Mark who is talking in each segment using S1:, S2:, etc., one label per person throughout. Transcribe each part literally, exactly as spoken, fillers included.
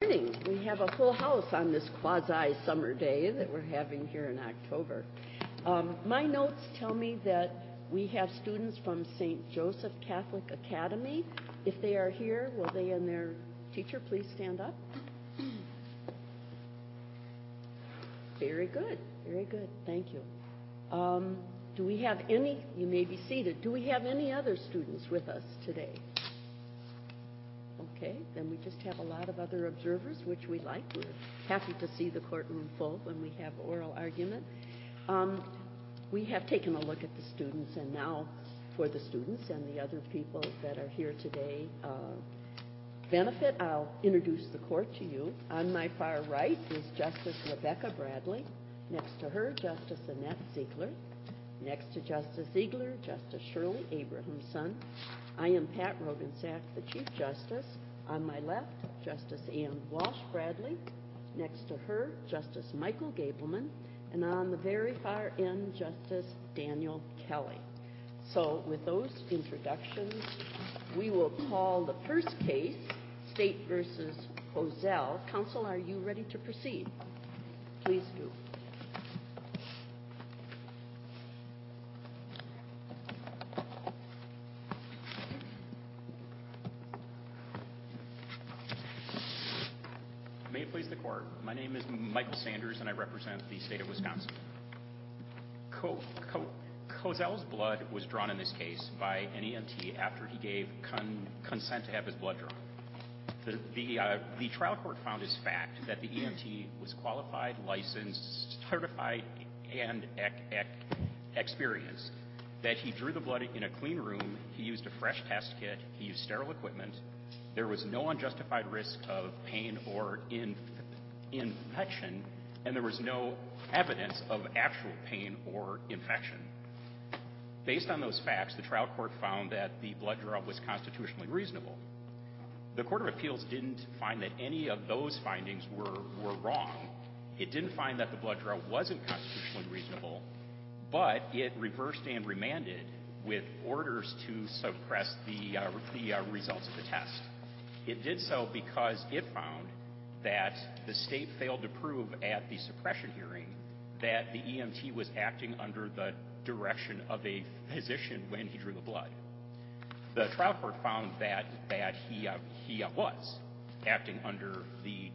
S1: Morning. We have a full house on this quasi-summer day that we're having here in October. Um, my notes tell me that we have students from Saint Joseph Catholic Academy. If they are here, will they and their teacher please stand up? Very good. Very good. Thank you. Um, do we have any, you may be seated, do we have any other students with us today? Okay, then we just have a lot of other observers, which we like. We're happy to see the courtroom full when we have oral argument. Um, we have taken a look at the students, and now for the students and the other people that are here today uh, benefit, I'll introduce the court to you. On my far right is Justice Rebecca Bradley. Next to her, Justice Annette Ziegler. Next to Justice Ziegler, Justice Shirley Abrahamson. I am Pat Rogensack, the Chief Justice. On my left, Justice Ann Walsh Bradley. Next to her, Justice Michael Gableman. And on the very far end, Justice Daniel Kelly. So with those introductions, we will call the first case, State versus Hozell. Counsel, are you ready to proceed? Please do.
S2: May it please the court, my name is Michael Sanders and I represent the state of Wisconsin. Co- Co- Hozell's blood was drawn in this case by an E M T after he gave con- consent to have his blood drawn. The, the, uh, the trial court found as fact that the E M T was qualified, licensed, certified, and ec- ec- experienced, that he drew the blood in a clean room, he used a fresh test kit, he used sterile equipment, there was no unjustified risk of pain or in, infection, and there was no evidence of actual pain or infection. Based on those facts, the trial court found that the blood draw was constitutionally reasonable. The Court of Appeals didn't find that any of those findings were, were wrong. It didn't find that the blood draw wasn't constitutionally reasonable, but it reversed and remanded with orders to suppress the, uh, the uh, results of the test. It did so because it found that the state failed to prove at the suppression hearing that the E M T was acting under the direction of a physician when he drew the blood. The trial court found that that he uh, he uh, was acting under the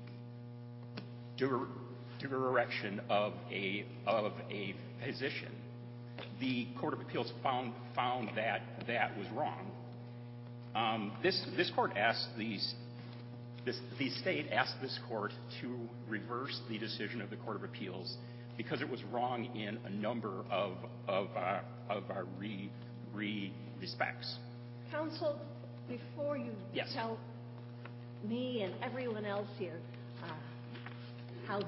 S2: dir- direction of a of a physician. The Court of Appeals found found that that was wrong. Um, this this court asked these this the state asked this court to reverse the decision of the Court of Appeals because it was wrong in a number of of uh, of our re, re respects.
S3: Counsel, before you
S2: yes.
S3: tell me and everyone else here uh, how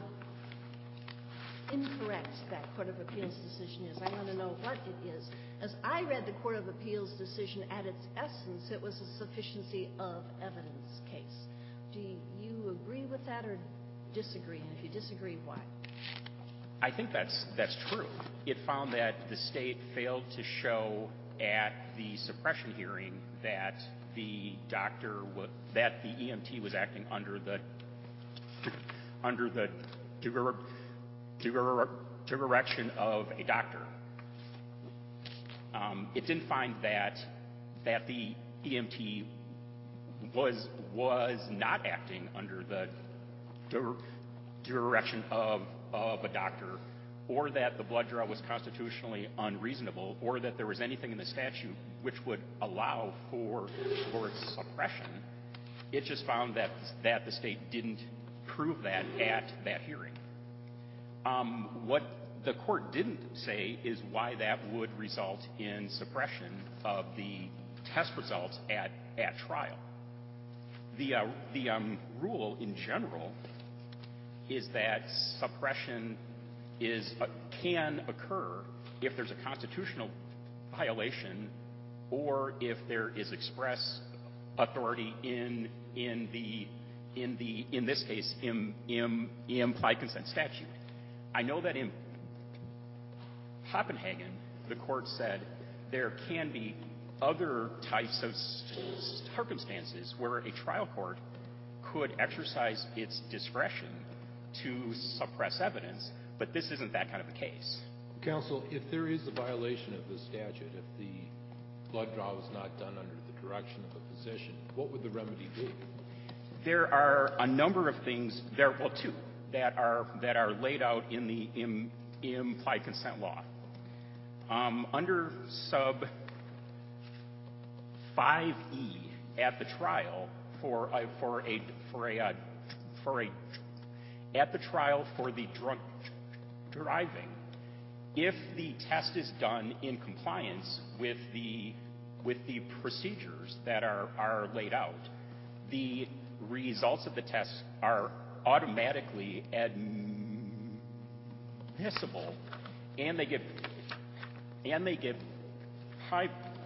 S3: incorrect that Court of Appeals decision is, I want to know what it is. As I read the Court of Appeals decision at its essence, it was a sufficiency of evidence case. Do you agree with that or disagree? And if you disagree, why?
S2: I think that's that's true. It found that the state failed to show at the suppression hearing that the doctor w- that the E M T was acting under the under the direction of a doctor. Um, it didn't find that that the E M T was was not acting under the direction of of a doctor, or that the blood draw was constitutionally unreasonable, or that there was anything in the statute which would allow for for its suppression. It just found that that the state didn't prove that at that hearing. Um, what the court didn't say is why that would result in suppression of the test results at, at trial. The, uh, the um, rule in general is that suppression is uh, can occur if there's a constitutional violation or if there is express authority in in the in the in this case im, im, implied consent statute. I know that in Copenhagen, the court said there can be other types of circumstances where a trial court could exercise its discretion to suppress evidence, but this isn't that kind of a case.
S4: Counsel, if there is a violation of the statute, if the blood draw was not done under the direction of a physician, what would the remedy be?
S2: There are a number of things, there, well, two, that are, that are laid out in the im, implied consent law. Um, under sub five E at the trial for a, for a, for a, uh, for a, at the trial for the drunk driving, if the test is done in compliance with the, with the procedures that are, are laid out, the results of the test are automatically admissible, and they give and they give high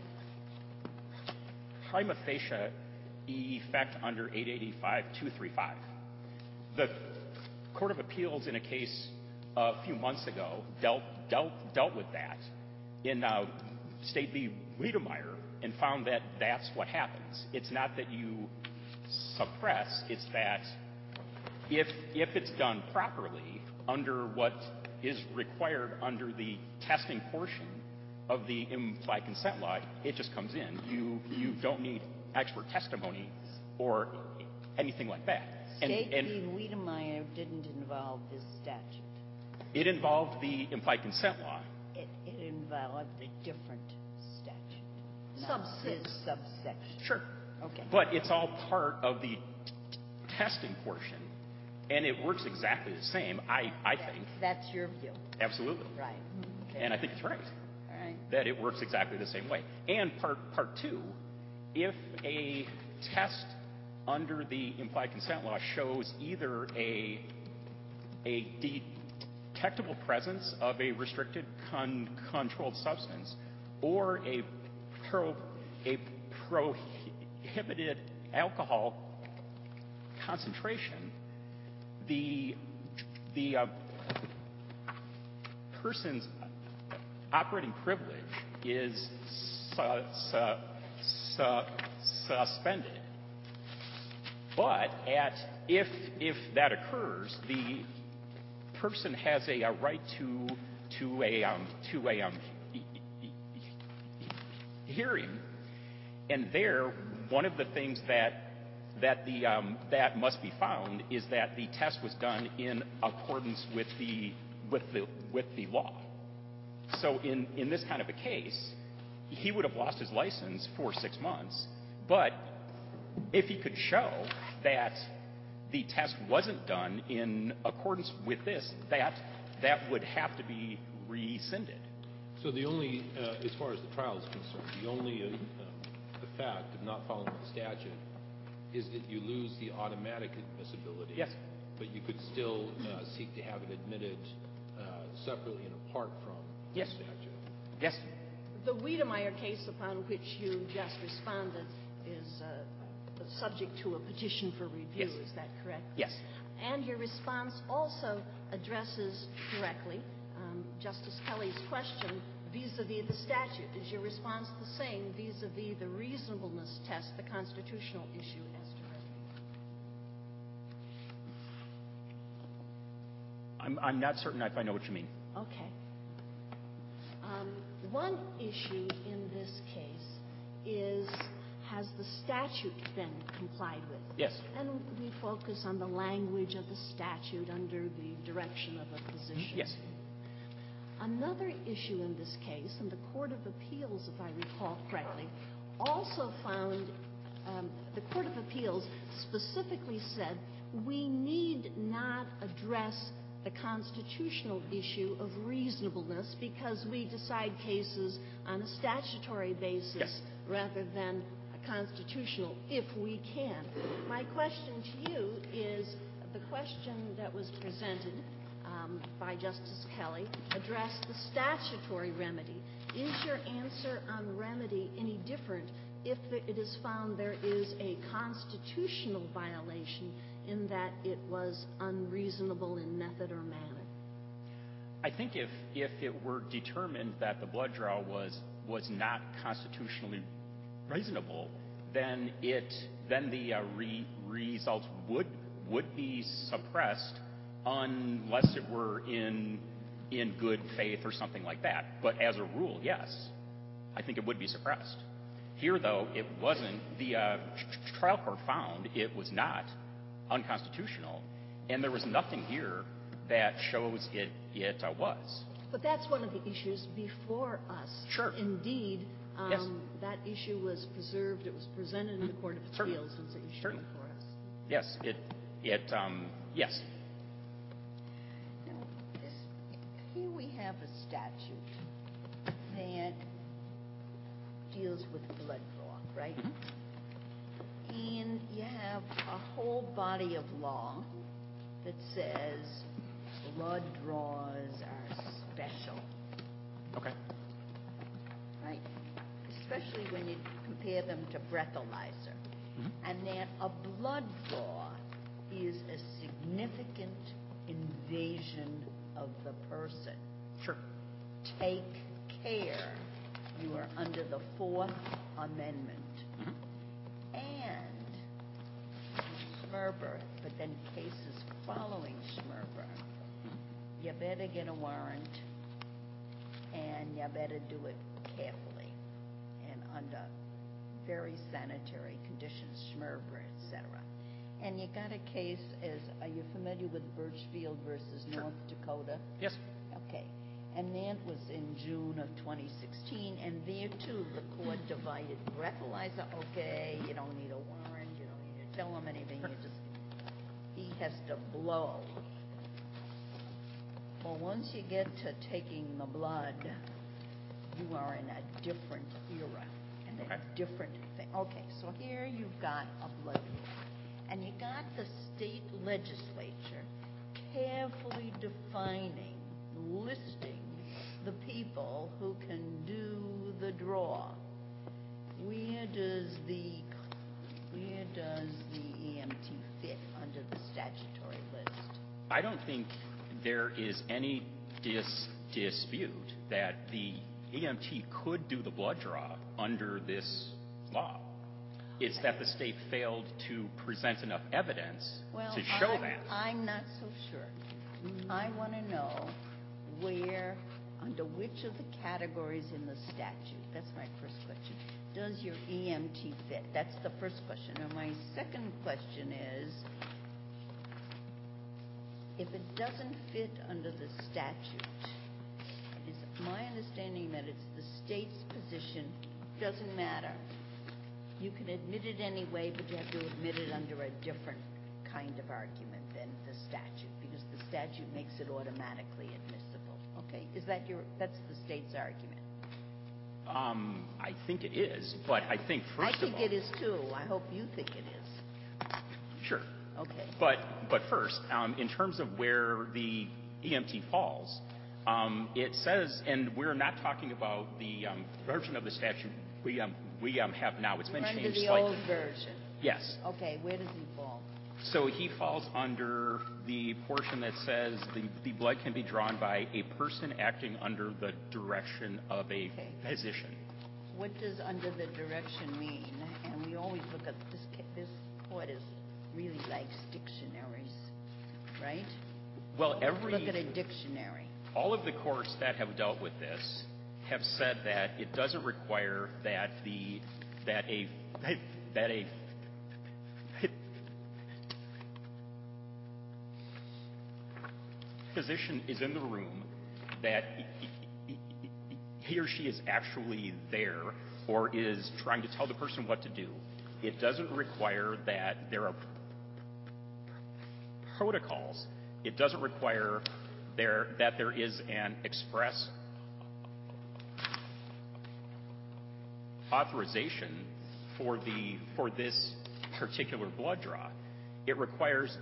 S2: prima facie effect under eight eighty-five two thirty-five. The Court of Appeals in a case a few months ago dealt dealt dealt with that in uh, State v. Wiedemeyer and found that that's what happens. It's not that you suppress, it's that if if it's done properly under what is required under the testing portion of the implied consent law, it just comes in. You you don't need expert testimony or anything like that. And,
S5: State
S2: and
S5: v. Wiedemeyer didn't involve this statute.
S2: It involved the implied consent law.
S5: It, it involved a different statute. not
S3: Subset.
S5: this subsection.
S2: Sure.
S5: Okay.
S2: But it's all part of the t- testing portion, and it works exactly the same, I, I think.
S5: That's your view.
S2: Absolutely.
S5: Right. Okay.
S2: And I think it's right.
S5: All right.
S2: That it works exactly the same way. And part part two, if a test under the implied consent law shows either a a detectable presence of a restricted con- controlled substance or a pro a prohibited alcohol concentration, the the uh, person's operating privilege is su- su- su- suspended. But at if if that occurs, the person has a, a right to to a um, to a um, hearing, and there one of the things that that the um, that must be found is that the test was done in accordance with the with the with the law. So in in this kind of a case, he would have lost his license for six months, but if he could show that the test wasn't done in accordance with this, that that would have to be rescinded.
S4: So the only, uh, as far as the trial is concerned, the only uh, uh, effect of not following the statute is that you lose the automatic admissibility.
S2: Yes.
S4: But you could still uh, seek to have it admitted uh, separately and apart from
S2: Yes.
S4: the statute.
S2: Yes.
S3: The Wiedemeyer case upon which you just responded is uh, subject to a petition for review.
S2: Yes.
S3: Is that correct?
S2: Yes.
S3: And your response also addresses directly um, Justice Kelly's question vis-a-vis the statute. Is your response the same vis-a-vis the reasonableness test, the constitutional issue as to
S2: I'm I'm not certain if I know what you mean.
S3: Okay. Um, one issue in this case is, has the statute been complied with?
S2: Yes.
S3: And we focus on the language of the statute under the direction of a physician.
S2: Yes.
S3: Another issue in this case, and the Court of Appeals, if I recall correctly, also found, um, the Court of Appeals specifically said, we need not address the constitutional issue of reasonableness because we decide cases on a statutory basis
S2: Yes.
S3: rather than a constitutional, if we can. My question to you is, the question that was presented um, by Justice Kelly addressed the statutory remedy. Is your answer on remedy any different if it is found there is a constitutional violation in that it was unreasonable in method or manner?
S2: I think if if it were determined that the blood draw was was not constitutionally reasonable, then it then the uh, re, results would would be suppressed unless it were in in good faith or something like that. But as a rule, yes, I think it would be suppressed. Here, though, it wasn't. The uh, tr- trial court found it was not unconstitutional, and there was nothing here that shows it it uh, was.
S3: But that's one of the issues before us.
S2: Sure.
S3: Indeed, um,
S2: Yes.
S3: that issue was preserved. It was presented in the Court of
S2: Certainly.
S3: Appeals as an issue
S2: Certainly.
S3: before us.
S2: Yes, it it um, yes.
S5: Now, this, here we have a statute that deals with blood draw, right?
S2: Mm-hmm.
S5: And you have a whole body of law that says blood draws are special,
S2: Okay.
S5: right? Especially when you compare them to breathalyzer.
S2: Mhm.
S5: And that a blood draw is a significant invasion of the person.
S2: Sure.
S5: Take care. You are under the Fourth Amendment.
S2: Mhm.
S5: And Schmerber, but then cases following Schmerber, you better get a warrant, and you better do it carefully and under very sanitary conditions, Schmerber, et cetera. And you got a case as, are you familiar with Birchfield versus
S2: Sure.
S5: North Dakota?
S2: Yes.
S5: Okay. And that was in June of twenty sixteen, and there too, the court divided breathalyzer, okay, you don't need a warrant, you don't need to tell him anything, you just, he has to blow. Well, once you get to taking the blood, you are in a different era and a
S2: Okay.
S5: different thing. Okay, so here you've got a blood draw, and you got the state legislature carefully defining, listing the people who can do the draw. Where does the where does the E M T fit under the statutory list?
S2: I don't think there is any dis- dispute that the E M T could do the blood draw under this law. It's that the state failed to present enough evidence
S5: Well,
S2: to show
S5: I'm,
S2: that.
S5: I'm not so sure. I want to know where, under which of the categories in the statute, that's my first question, does your E M T fit? That's the first question. And my second question is, if it doesn't fit under the statute, it is my understanding that it's the state's position, doesn't matter. You can admit it anyway, but you have to admit it under a different kind of argument than the statute, because the statute makes it automatically admissible. Okay? Is that your, that's the state's argument?
S2: Um, I think it is, but I think first
S5: I think
S2: of all,
S5: it is too. I hope you think it is.
S2: sure.
S5: Okay.
S2: But but first, um, in terms of where the E M T falls, um, it says, and we're not talking about the um, version of the statute we um, we um, have now. It's been
S5: We're under
S2: changed
S5: the
S2: slightly.
S5: old version.
S2: Yes.
S5: Okay, where does he fall?
S2: So he falls under the portion that says the, the blood can be drawn by a person acting under the direction of a
S5: Okay.
S2: physician.
S5: What does under the direction mean? And we always look at this, ca- this court is really likes dictionaries, right?
S2: Well, every
S5: Look at a dictionary.
S2: all of the courts that have dealt with this have said that it doesn't require that the that a that a physician is in the room, that he or she is actually there or is trying to tell the person what to do. It doesn't require that there are protocols. It doesn't require there that there is an express authorization for the for this particular blood draw. It requires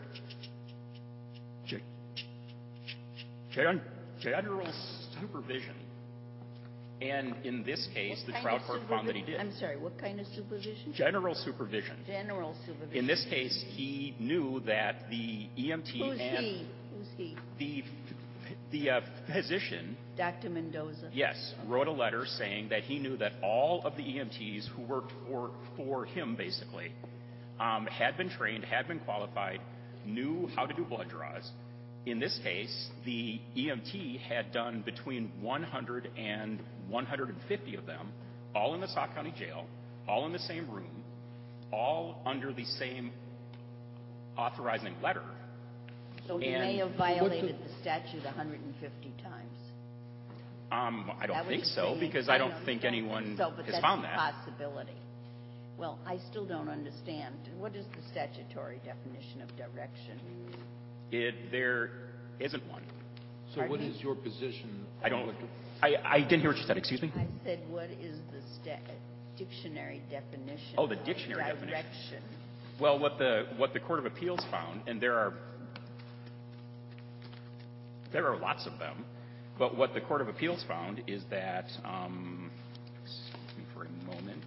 S2: gen- general supervision. And in this case,
S5: What
S2: the
S5: kind
S2: trial
S5: of
S2: court found that he
S5: supervi-
S2: did.
S5: I'm sorry, what kind of supervision?
S2: General supervision.
S5: General supervision.
S2: In this case, he knew that the E M T
S5: Who's
S2: and
S5: he? Who's he?
S2: the the uh, physician,
S5: Doctor Mendoza?
S2: yes, wrote a letter saying that he knew that all of the E M Ts who worked for for him, basically, um, had been trained, had been qualified, knew how to do blood draws. In this case, the E M T had done between one hundred and one hundred fifty of them, all in the Sauk County Jail, all in the same room, all under the same authorizing letter.
S5: So he
S2: And
S5: may have violated the statute one hundred fifty times.
S2: Um, I don't
S5: That was
S2: think
S5: just
S2: so,
S5: saying-
S2: because I don't
S5: know you
S2: think
S5: don't
S2: anyone
S5: so, but
S2: has
S5: that's
S2: found
S5: a
S2: that.
S5: possibility. Well, I still don't understand. What is the statutory definition of direction?
S2: It, there isn't one.
S4: So what
S5: Pardon me?
S4: is your position?
S2: I
S4: on
S2: don't,
S4: what-
S2: I, I didn't hear what you said, excuse me?
S5: I said, what is the sta- dictionary definition?
S2: Oh, the
S5: of
S2: dictionary definition.
S5: direction?
S2: Well, what the, what the Court of Appeals found, and there are, there are lots of them, but what the Court of Appeals found is that, um, excuse me for a moment,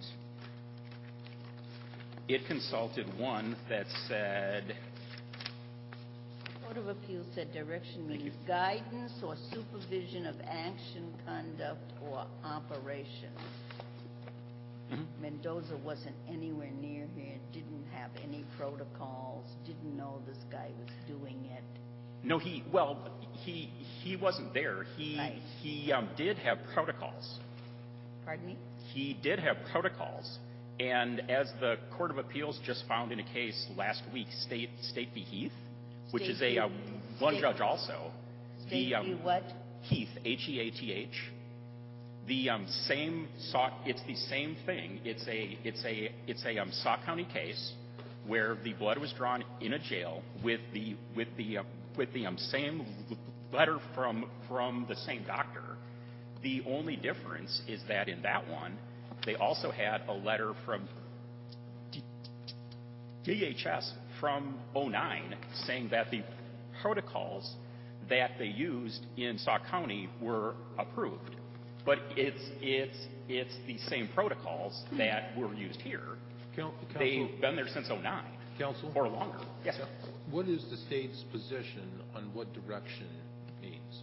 S2: it consulted one that said,
S5: Court of Appeals said direction
S2: Thank
S5: means
S2: you.
S5: guidance or supervision of action, conduct, or operations.
S2: Mhm.
S5: Mendoza wasn't anywhere near here, didn't have any protocols, didn't know this guy was doing it.
S2: no, he, well, he, he wasn't there. He,
S5: Right.
S2: he um, did have protocols.
S5: Pardon me?
S2: He did have protocols, and as the Court of Appeals just found in a case last week, State State v. Heath, which
S5: State
S2: is a
S5: v.
S2: uh, one
S5: State-
S2: judge also.
S5: State
S2: the, um,
S5: v. what?
S2: Heath, H E A T H. The um, same Sauk, it's the same thing. It's a it's a it's a um, Sauk County case where the blood was drawn in a jail with the with the uh, with the um, same letter from from the same doctor. The only difference is that in that one, they also had a letter from D- D H S from oh nine saying that the protocols that they used in Sauk County were approved. But it's it's it's the same protocols that were used here.
S4: Coun- Counsel,
S2: They've been there since oh nine
S4: Counsel?
S2: or longer. Yes, sir.
S4: What is the state's position on what direction means?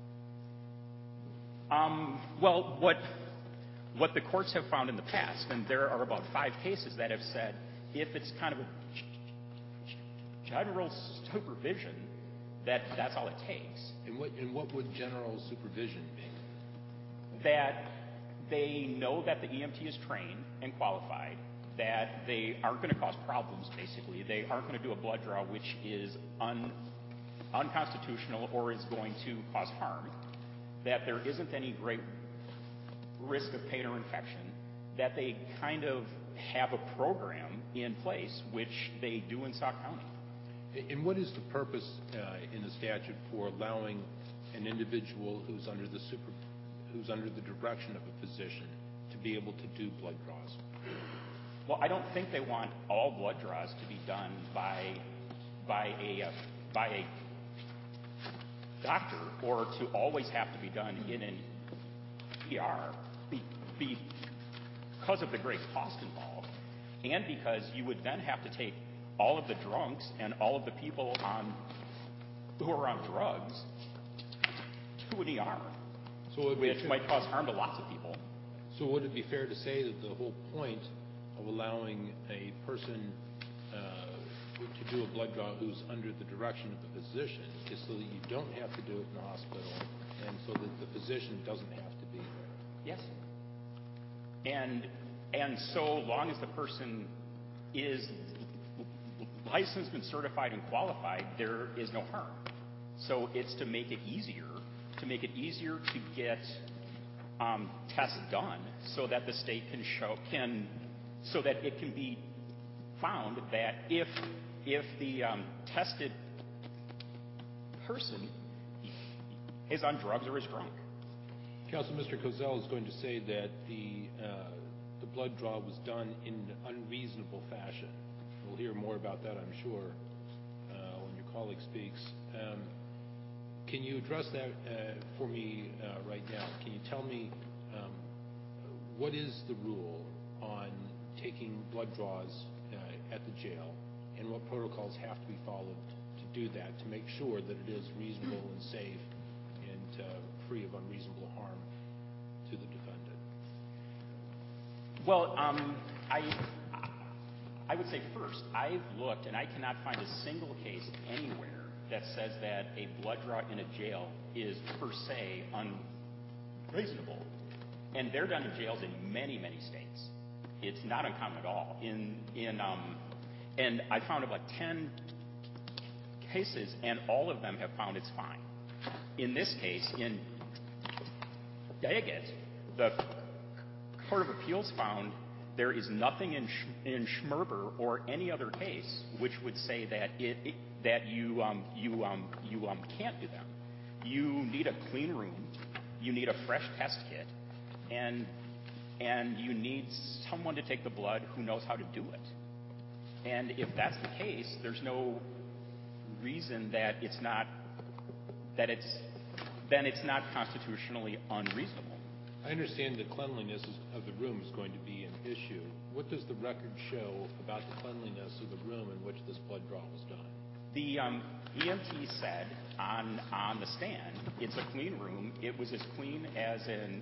S2: Um, well, what what the courts have found in the past, and there are about five cases that have said, if it's kind of a general supervision, that that's all it takes.
S4: And what, and what would general supervision mean?
S2: That they know that the E M T is trained and qualified, that they aren't going to cause problems, basically. They aren't going to do a blood draw which is un, unconstitutional or is going to cause harm, that there isn't any great risk of pain or infection, that they kind of have a program in place, which they do in Sauk County.
S4: And what is the purpose uh, in the statute for allowing an individual who's under the super, who's under the direction of a physician to be able to do blood draws?
S2: Well, I don't think they want all blood draws to be done by by a uh, by a doctor, or to always have to be done in an E R, be, be, because of the great cost involved, and because you would then have to take all of the drunks and all of the people on who are on drugs to an E R,
S4: So it would
S2: which
S4: be,
S2: might cause harm to lots of people.
S4: so would it be fair to say that the whole point of allowing a person uh, to do a blood draw who's under the direction of the physician is so that you don't have to do it in the hospital, and so that the physician doesn't have to be there?
S2: Yes. And and so long as the person is licensed and certified and qualified, there is no harm. So it's to make it easier, to make it easier to get um, tests done, so that the state can show can, so that it can be found that if if the um, tested person is on drugs or is drunk.
S4: Counsel, Mister Kozel is going to say that the uh, the blood draw was done in an unreasonable fashion. We'll hear more about that, I'm sure, uh, when your colleague speaks. Um, can you address that uh, for me uh, right now? Can you tell me um, what is the rule on taking blood draws uh, at the jail, and what protocols have to be followed to do that, to make sure that it is reasonable and safe and uh, free of unreasonable harm to the defendant?
S2: Well, um, I I would say first, I've looked, and I cannot find a single case anywhere that says that a blood draw in a jail is per se unreasonable. And they're done in jails in many, many states. It's not uncommon at all. In in um, and I found about ten cases, and all of them have found it's fine. In this case, in Daggett, the Court of Appeals found there is nothing in Sch- in Schmerber or any other case which would say that it, it that you um, you um, you um, can't do them. You need a clean room, you need a fresh test kit, and and you need someone to take the blood who knows how to do it. And if that's the case, there's no reason that it's not that it's then it's not constitutionally unreasonable.
S4: I understand the cleanliness of the room is going to be an issue. What does the record show about the cleanliness of the room in which this blood draw was done?
S2: The um, E M T said on on the stand, it's a clean room. It was as clean as an.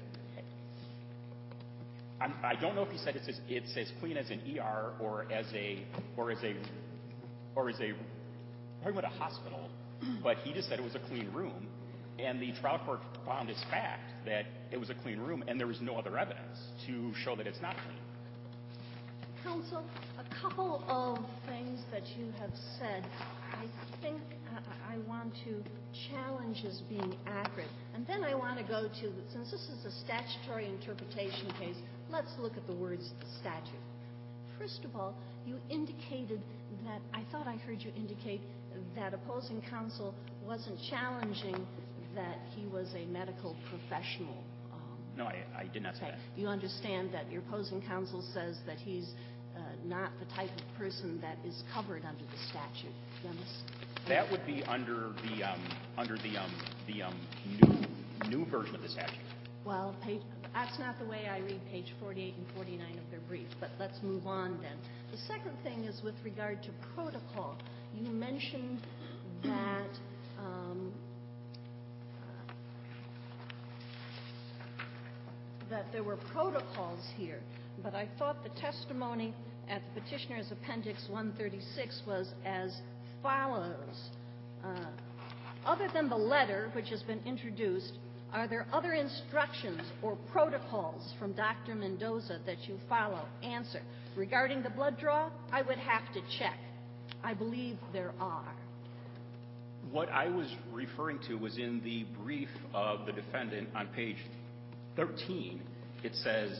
S2: I'm, I don't know if he said it's as, it's as clean as an E R or as a or as a or as a talking about a hospital, but he just said it was a clean room. And the trial court found as fact that it was a clean room, and there was no other evidence to show that it's not clean.
S3: Counsel, a couple of things that you have said, I think I, I want to challenge as being accurate. And then I want to go to, since this is a statutory interpretation case, let's look at the words of the statute. First of all, you indicated that, I thought I heard you indicate that opposing counsel wasn't challenging that he was a medical professional. Um,
S2: no, I, I did not say
S3: okay.
S2: that.
S3: You understand that your opposing counsel says that he's uh, not the type of person that is covered under the statute. You understand?
S2: That would be under the um, under the um, the um, new new version of the statute.
S3: Well, page, that's not the way I read page forty-eight and forty-nine of their brief, but let's move on then. The second thing is with regard to protocol. You mentioned that um, uh, that there were protocols here, but I thought the testimony at the petitioner's appendix one thirty-six was as follows. Uh, other than the letter, which has been introduced, are there other instructions or protocols from Doctor Mendoza that you follow? Answer. Regarding the blood draw, I would have to check. I believe there are.
S2: What I was referring to was in the brief of the defendant on page thirteen. It says,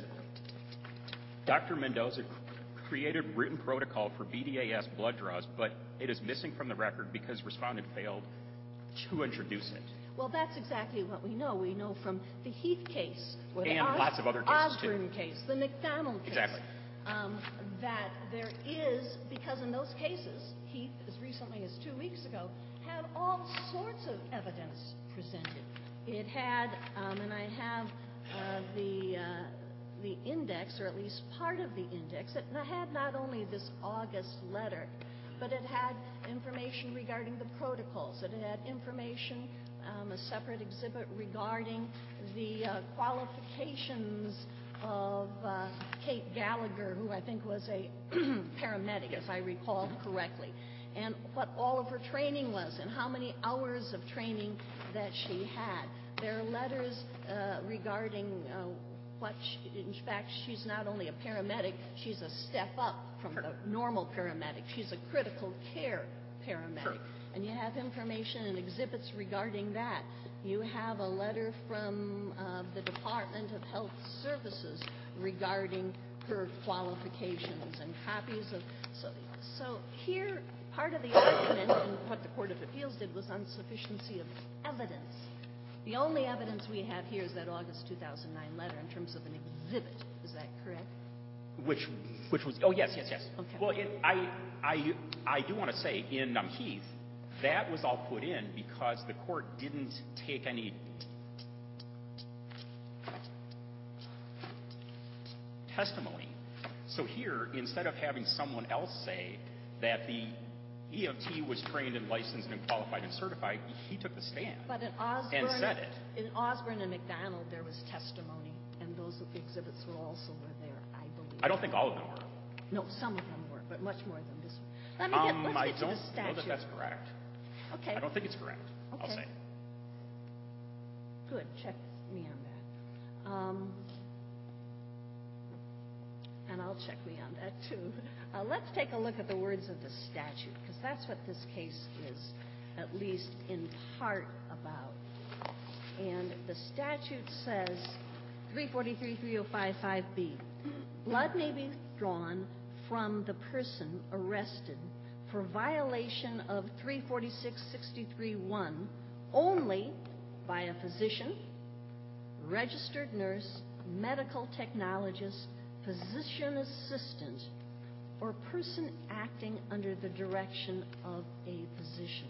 S2: Doctor Mendoza created written protocol for B D A S blood draws, but it is missing from the record because respondent failed to introduce it.
S3: Well, that's exactly what we know. We know from the Heath case, or the
S2: and
S3: Os-
S2: lots of other cases
S3: Osborne
S2: too.
S3: case, the McDonald case.
S2: Exactly.
S3: Um, that there is, because in those cases, Heath, as recently as two weeks ago, had all sorts of evidence presented. It had, um, and I have uh, the uh, the index, or at least part of the index. It had not only this August letter, but it had information regarding the protocols. It had information, um, a separate exhibit regarding the uh, qualifications of uh, Kate Gallagher, who I think was a paramedic,
S2: Yes.
S3: if I recall correctly, and what all of her training was and how many hours of training that she had. There are letters uh, regarding uh, what, she, in fact, she's not only a paramedic, she's a step up from the normal paramedic. She's a critical care paramedic.
S2: Sure.
S3: And you have information and exhibits regarding that. You have a letter from uh, the Department of Health Services regarding her qualifications and copies of. So, so here, part of the argument and what the Court of Appeals did was insufficiency of evidence. The only evidence we have here is that August two thousand nine letter in terms of an exhibit. Is that correct?
S2: Which, which was, oh, yes, yes, yes.
S3: Okay.
S2: Well, it, I, I, I do want to say, in um, Heath, that was all put in because the court didn't take any testimony. So here, instead of having someone else say that the E M T was trained and licensed and qualified and certified, he took the stand
S3: But in Osborne,
S2: and said it.
S3: in Osborne and McDonald, there was testimony, and those exhibits were also were there, I believe.
S2: I don't think all of them were.
S3: No, some of them were. but much more than this one. Let me get,
S2: Um,
S3: let's
S2: I
S3: get to
S2: don't
S3: the
S2: know
S3: statute.
S2: that that's correct.
S3: Okay,
S2: I don't think it's correct, I'll
S3: Okay.
S2: say.
S3: good, check me on that. Um, and I'll check me on that too. Uh, let's take a look at the words of the statute, because that's what this case is, at least in part about. And the statute says, three forty-three, three oh five, five B, blood may be drawn from the person arrested for violation of three forty-six, sixty-three, one only by a physician, registered nurse, medical technologist, physician assistant, or person acting under the direction of a physician.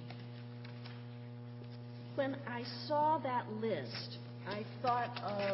S3: When I saw that list, I thought of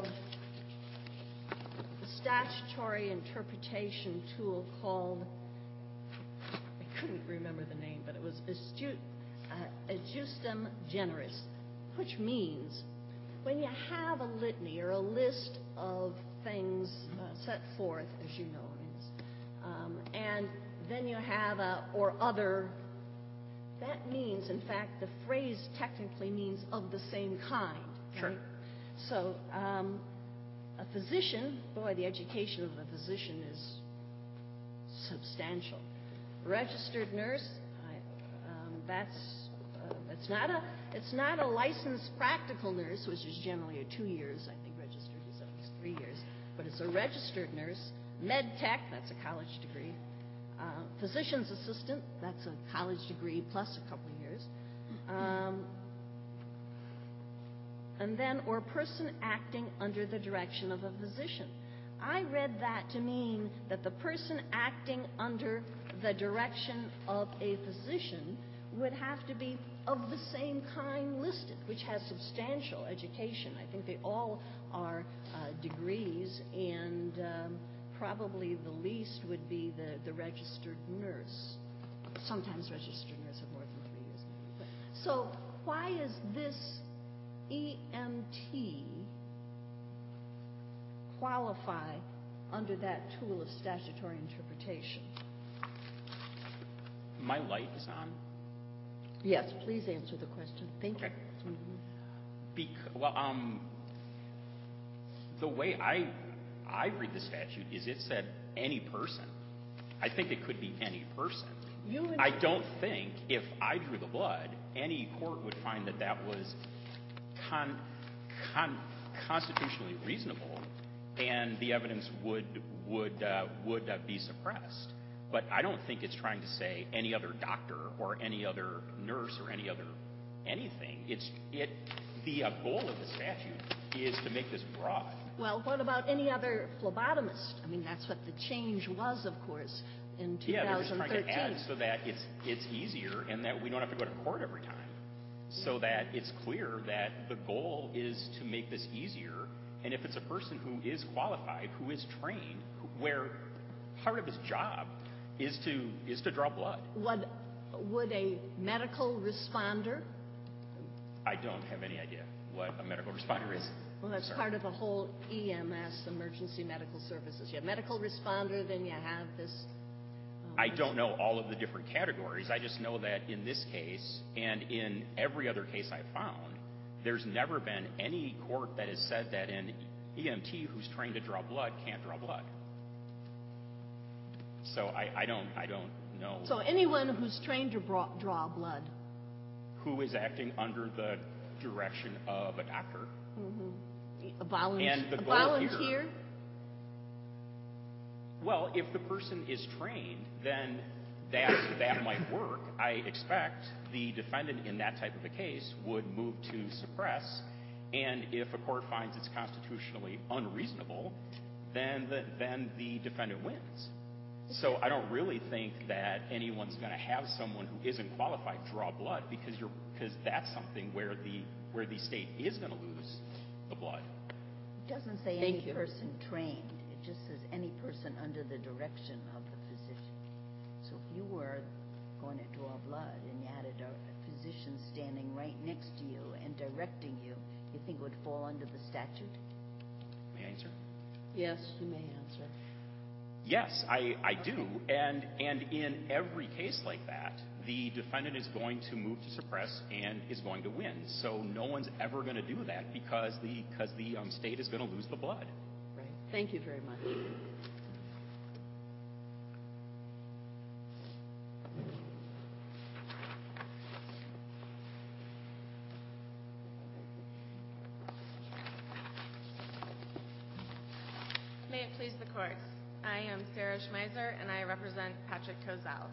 S3: the statutory interpretation tool called, I couldn't remember the name, but it was Astu- uh, Adjustum Generis, which means when you have a litany or a list of things uh, set forth, as you know, in this, um, and then you have a or other. That means, in fact, the phrase technically means of the same kind.
S2: Sure.
S3: Right? So, um, a physician, boy, the education of a physician is substantial. Registered nurse, I, um, that's uh, it's not a it's not a licensed practical nurse, which is generally a two years. I think registered is at least three years, but it's a registered nurse. Med tech, that's a college degree. Uh, physician's assistant, that's a college degree plus a couple of years. Um, and then, or person acting under the direction of a physician. I read that to mean that the person acting under the direction of a physician would have to be of the same kind listed, which has substantial education. I think they all are uh, degrees, and um, probably the least would be the, the registered nurse. Sometimes registered nurse have more than three years. Maybe. But, so why is this E M T qualify under that tool of statutory interpretation?
S2: My light is on.
S1: Yes, please answer the question. Thank
S2: Okay.
S1: you.
S2: Bec- well, um, the way I I read the statute is it said any person. I think it could be any person.
S3: You would-
S2: I don't think if I drew the blood, any court would find that that was con, con, constitutionally reasonable, and the evidence would would uh, would uh, be suppressed. But I don't think it's trying to say any other doctor or any other nurse or any other anything. It's it. The uh, goal of the statute is to make this broad.
S3: Well, what about any other phlebotomist? I mean, that's what the change was, of course, in two
S2: Yeah, they're just
S3: thousand
S2: trying
S3: thirteen.
S2: to add so that it's it's easier and that we don't have to go to court every time. So that it's clear that the goal is to make this easier. And if it's a person who is qualified, who is trained, who, where part of his job is to is to draw blood.
S3: Would, would a medical responder,
S2: I don't have any idea what a medical responder is.
S3: well, that's
S2: Sorry.
S3: part of the whole E M S, emergency medical services. You have medical responder, then you have this. um,
S2: I don't know all of the different categories. I just know that in this case and in every other case I found, there's never been any court that has said that an E M T who's trained to draw blood can't draw blood. So I, I don't I don't know
S3: So anyone who's trained to draw, draw blood.
S2: who is acting under the direction of a doctor.
S3: A, volun-
S2: And the
S3: a
S2: goal
S3: volunteer.
S2: here- Well, if the person is trained, then that that might work. I expect the defendant in that type of a case would move to suppress, and if a court finds it's constitutionally unreasonable, then the, then the defendant wins. So I don't really think that anyone's going to have someone who isn't qualified draw blood because you're because that's something where the where the state is going to lose the blood.
S5: It doesn't say
S1: Thank
S5: any
S1: you.
S5: person trained. It just says any person under the direction of the physician. So if you were going to draw blood and you had a, do- a physician standing right next to you and directing you, you think it would fall under the statute?
S2: May I answer?
S1: Yes, you may answer.
S2: Yes, I, I do. And, and in every case like that, the defendant is going to move to suppress and is going to win. So no one's ever going to do that because the, because the um, state is going to lose the blood.
S1: Right. Thank you very much.
S6: May it please the court. I am Sarah Schmeiser, and I represent Patrick Kozel.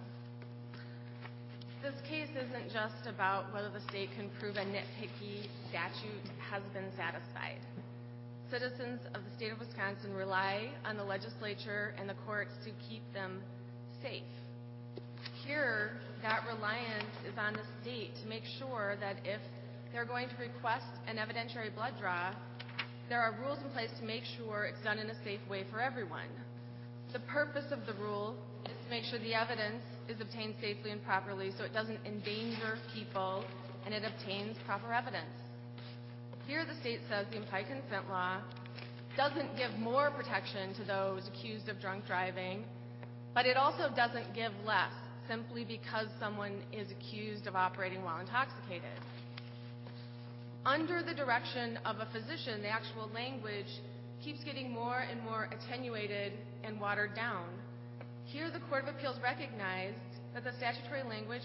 S6: This case isn't just about whether the state can prove a nitpicky statute has been satisfied. Citizens of the state of Wisconsin rely on the legislature and the courts to keep them safe. Here, that reliance is on the state to make sure that if they're going to request an evidentiary blood draw, there are rules in place to make sure it's done in a safe way for everyone. The purpose of the rule is to make sure the evidence is obtained safely and properly so it doesn't endanger people and it obtains proper evidence. Here the state says the implied consent law doesn't give more protection to those accused of drunk driving, but it also doesn't give less simply because someone is accused of operating while intoxicated. Under the direction of a physician, the actual language keeps getting more and more attenuated and watered down. Here, the Court of Appeals recognized that the statutory language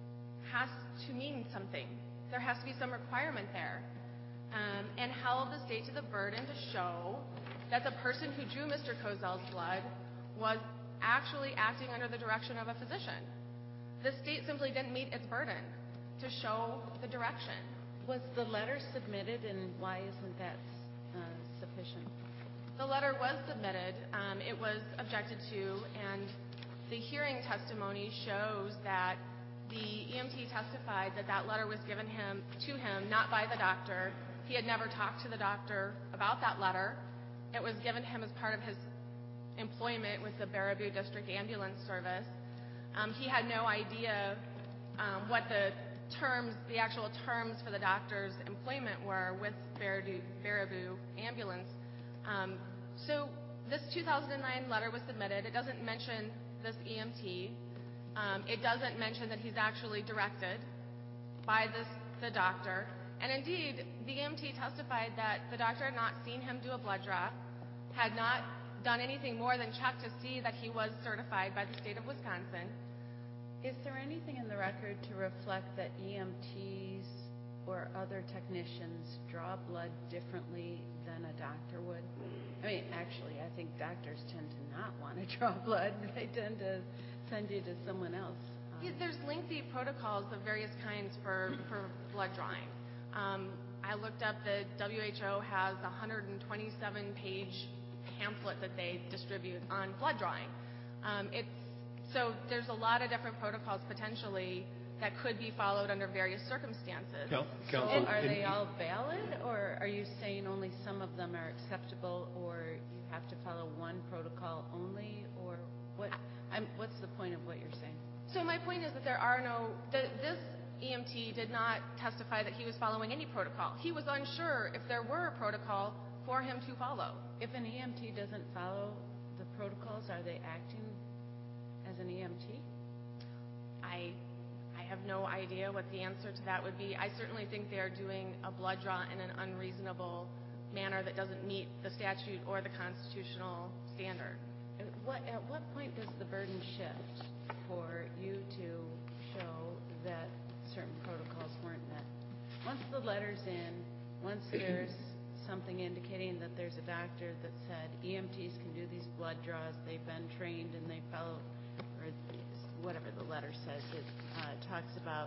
S6: has to mean something. There has to be some requirement there, um, and held the state to the burden to show that the person who drew Mister Kozel's blood was actually acting under the direction of a physician. The state simply didn't meet its burden to show the direction.
S5: Was the letter submitted, and why isn't that uh, sufficient?
S6: The letter was submitted. Um, it was objected to, and the hearing testimony shows that the E M T testified that that letter was given him to him, not by the doctor. He had never talked to the doctor about that letter. It was given him as part of his employment with the Baraboo District Ambulance Service. Um, he had no idea um, what the terms, the actual terms for the doctor's employment were with Baraboo, Baraboo Ambulance. Um, so this two thousand nine letter was submitted. It doesn't mention this E M T. Um, it doesn't mention that he's actually directed by this the doctor. And indeed, the E M T testified that the doctor had not seen him do a blood draw, had not done anything more than check to see that he was certified by the state of Wisconsin.
S5: Is there anything in the record to reflect that E M Ts or other technicians draw blood differently than a doctor would? I mean, actually, I think doctors tend to not want to draw blood. They tend to send you to someone else. Um,
S6: Yeah, there's lengthy protocols of various kinds for, for blood drawing. Um, I looked up the W H O has a one hundred twenty-seven page pamphlet that they distribute on blood drawing. Um, it's So there's a lot of different protocols potentially that could be followed under various circumstances.
S4: Coun-
S5: So
S4: Counsel,
S5: are
S4: in-
S5: they all valid, or are you saying only some of them are acceptable, or you have to follow one protocol only, or what? I'm, what's the point of what you're saying?
S6: So my point is that there are no, the, this E M T did not testify that he was following any protocol. He was unsure if there were a protocol for him to follow.
S5: If an E M T doesn't follow the protocols, are they acting as an E M T?
S6: I, I have no idea what the answer to that would be. I certainly think they are doing a blood draw in an unreasonable manner that doesn't meet the statute or the constitutional standard.
S5: At what, at what point does the burden shift for you to show that certain protocols weren't met? Once the letter's in, once there's something indicating that there's a doctor that said E M Ts can do these blood draws, they've been trained and they follow, or whatever the letter says, it uh, talks about,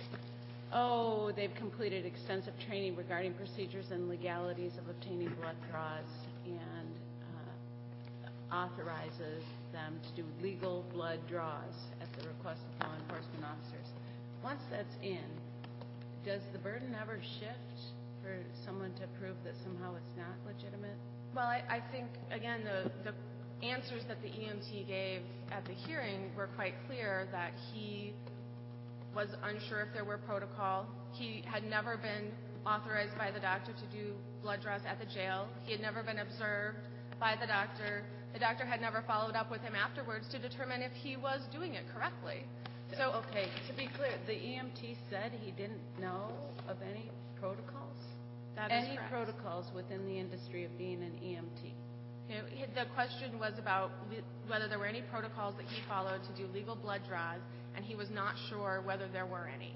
S5: oh, they've completed extensive training regarding procedures and legalities of obtaining blood draws, and uh, authorizes them to do legal blood draws at the request of law enforcement officers. Once that's in, does the burden ever shift for someone to prove that somehow it's not legitimate?
S6: Well, I, I think, again, the, the answers that the E M T gave at the hearing were quite clear that he was unsure if there were protocol. He had never been authorized by the doctor to do blood draws at the jail. He had never been observed by the doctor. The The doctor had never followed up with him afterwards to determine if he was doing it correctly. So,
S7: Okay, to be clear, the E M T said he didn't know of any protocols?
S6: that is
S7: Any
S6: correct.
S7: protocols within the industry of being an E M T?
S6: You know, he- the question was about le- whether there were any protocols that he followed to do legal blood draws, and he was not sure whether there were any.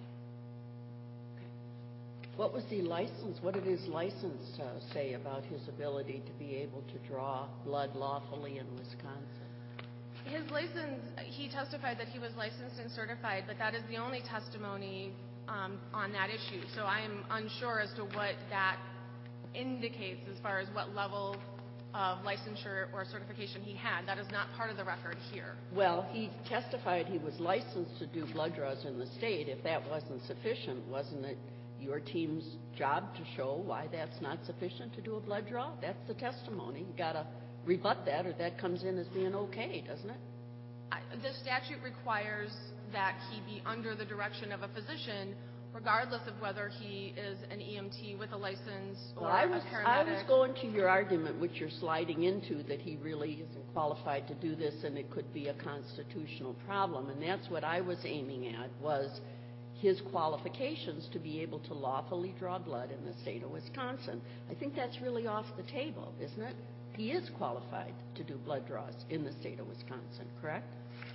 S1: What was the license, what did his license uh, say about his ability to be able to draw blood lawfully in Wisconsin?
S6: His license, he testified that he was licensed and certified, but that is the only testimony um, on that issue. So I'm unsure as to what that indicates as far as what level of licensure or certification he had. That is not part of the record here.
S1: Well, he testified he was licensed to do blood draws in the state. If that wasn't sufficient, wasn't it your team's job to show why that's not sufficient to do a blood draw? That's the testimony. You got to rebut that, or that comes in as being okay, doesn't it?
S6: I, the statute requires that he be under the direction of a physician, regardless of whether he is an E M T with a license or
S1: Well, I was,
S6: a paramedic.
S1: I was going to your argument, which you're sliding into, that he really isn't qualified to do this and it could be a constitutional problem. And that's what I was aiming at, was his qualifications to be able to lawfully draw blood in the state of Wisconsin. I think that's really off the table, isn't it? He is qualified to do blood draws in the state of Wisconsin, correct?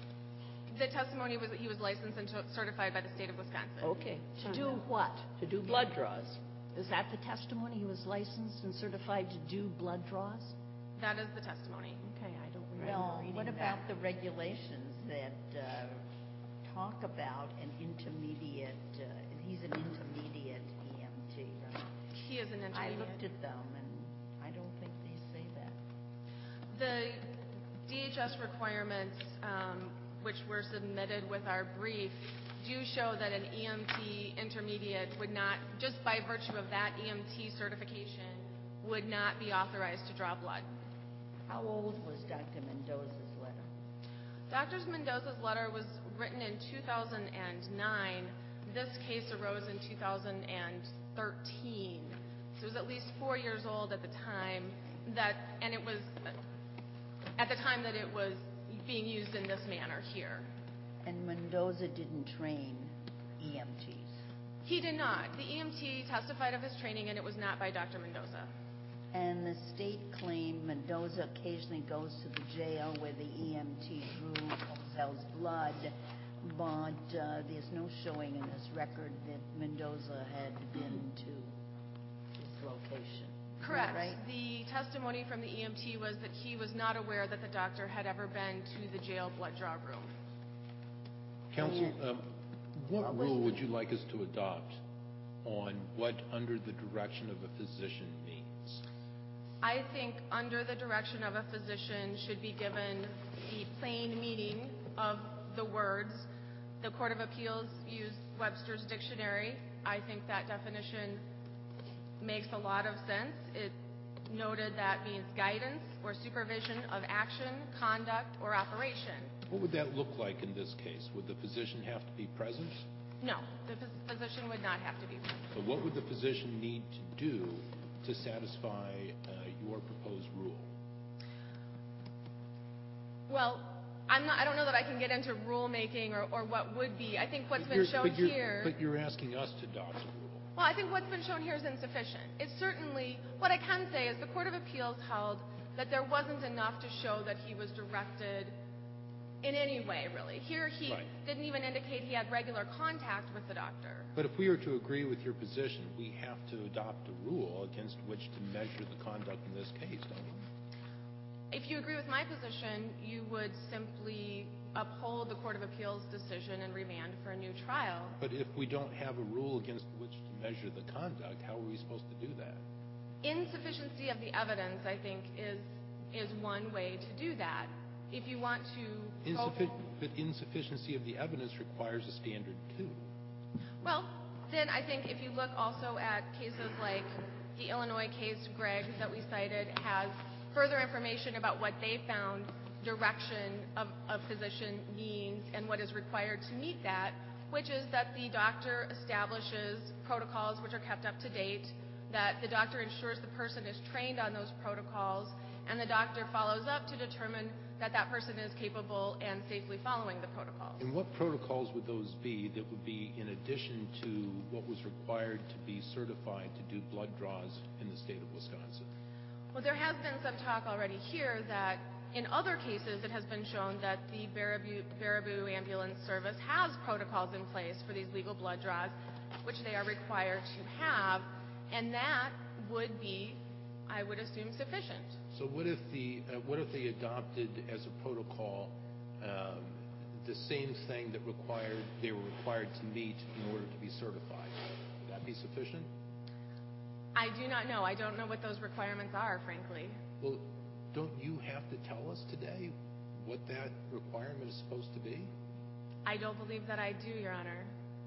S6: The testimony was that he was licensed and certified by the state of Wisconsin.
S1: Okay.
S3: To do what?
S1: To do blood draws.
S3: Is that the testimony? He was licensed and certified to do blood draws?
S6: That is the testimony.
S3: Okay, I don't remember
S5: Well,
S3: reading
S5: what
S3: that.
S5: about the regulations that uh, talk about an intermediate, uh, he's an intermediate E M T, right?
S6: He is an
S5: I
S6: intermediate.
S5: looked at them, and I don't think they say that.
S6: The D H S requirements, um, which were submitted with our brief, do show that an E M T intermediate would not, just by virtue of that E M T certification, would not be authorized to draw blood.
S5: How old was Doctor Mendoza's letter?
S6: Doctor Mendoza's letter was written in two thousand nine. This case arose in two thousand thirteen. So it was at least four years old at the time that, and it was at the time that it was being used in this manner here.
S5: And Mendoza didn't train E M Ts.
S6: He did not. The E M T testified of his training, and it was not by Doctor Mendoza.
S5: And the state claimed Mendoza occasionally goes to the jail where the E M T drew Cozel's blood, but uh, there's no showing in this record that Mendoza had been to his location. Is that
S6: Correct.
S5: right?
S6: The testimony from the E M T was that he was not aware that the doctor had ever been to the jail blood draw room.
S4: Counsel, um, what
S5: What was
S4: rule
S5: the-
S4: would you like us to adopt on what under the direction of a physician means?
S6: I think under the direction of a physician should be given the plain meaning of the words. The Court of Appeals used Webster's dictionary. I think that definition makes a lot of sense. It noted that means guidance or supervision of action, conduct, or operation.
S4: What would that look like in this case? Would the physician have to be present?
S6: No, the phys- physician would not have to be present.
S4: So what would the physician need to do to satisfy uh, your proposed rule?
S6: Well, I'm not, I don't know that I can get into rulemaking or, or what would be. I think what's
S4: But
S6: been
S4: you're-
S6: shown
S4: but you're-
S6: here...
S4: But you're asking us to adopt a rule.
S6: Well, I think what's been shown here is insufficient. It's certainly, what I can say is the Court of Appeals held that there wasn't enough to show that he was directed in any way, really. Here, he
S4: Right.
S6: didn't even indicate he had regular contact with the doctor.
S4: But if we are to agree with your position, we have to adopt a rule against which to measure the conduct in this case, don't we?
S6: If you agree with my position, you would simply uphold the Court of Appeals decision and remand for a new trial.
S4: But if we don't have a rule against which to measure the conduct, how are we supposed to do that?
S6: Insufficiency of the evidence, I think, is is one way to do that. If you want to...
S4: Insuffi- but insufficiency of the evidence requires a standard, too.
S6: Well, then I think if you look also at cases like the Illinois case, Gregg, that we cited, has further information about what they found direction of a physician means and what is required to meet that, which is that the doctor establishes protocols which are kept up to date, that the doctor ensures the person is trained on those protocols, and the doctor follows up to determine that that person is capable and safely following the protocols.
S4: And what protocols would those be that would be in addition to what was required to be certified to do blood draws in the state of Wisconsin?
S6: Well, there has been some talk already here that in other cases it has been shown that the Baraboo, Baraboo Ambulance Service has protocols in place for these legal blood draws, which they are required to have, and that would be, I would assume, sufficient.
S4: So what if the uh, what if they adopted as a protocol um, the same thing that required they were required to meet in order to be certified? Would that be sufficient?
S6: I do not know. I don't know what those requirements are, frankly.
S4: Well, don't you have to tell us today what that requirement is supposed to be?
S6: I don't believe that I do, Your Honor.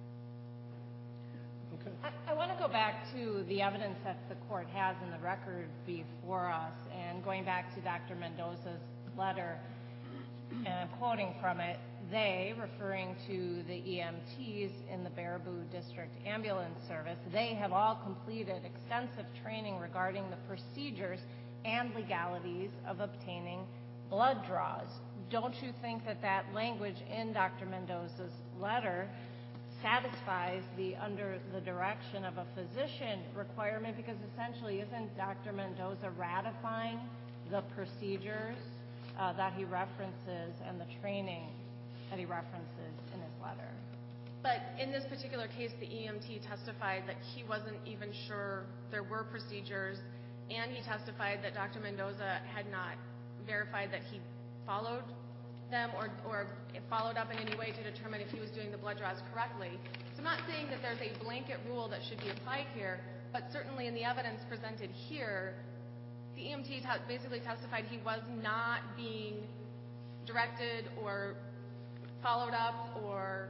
S4: Okay.
S8: I, I want to go back to the evidence that the court has in the record before us, and going back to Doctor Mendoza's letter, and I'm quoting from it, they, referring to the E M Ts in the Baraboo District Ambulance Service, they have all completed extensive training regarding the procedures and legalities of obtaining blood draws. Don't you think that that language in Doctor Mendoza's letter satisfies the under the direction of a physician requirement? Because essentially, isn't Doctor Mendoza ratifying the procedures uh, that he references and the training that he references in his letter?
S6: But in this particular case, the E M T testified that he wasn't even sure there were procedures, and he testified that Doctor Mendoza had not verified that he followed them or, or followed up in any way to determine if he was doing the blood draws correctly. So I'm not saying that there's a blanket rule that should be applied here, but certainly in the evidence presented here, the E M T t- basically testified he was not being directed or followed up or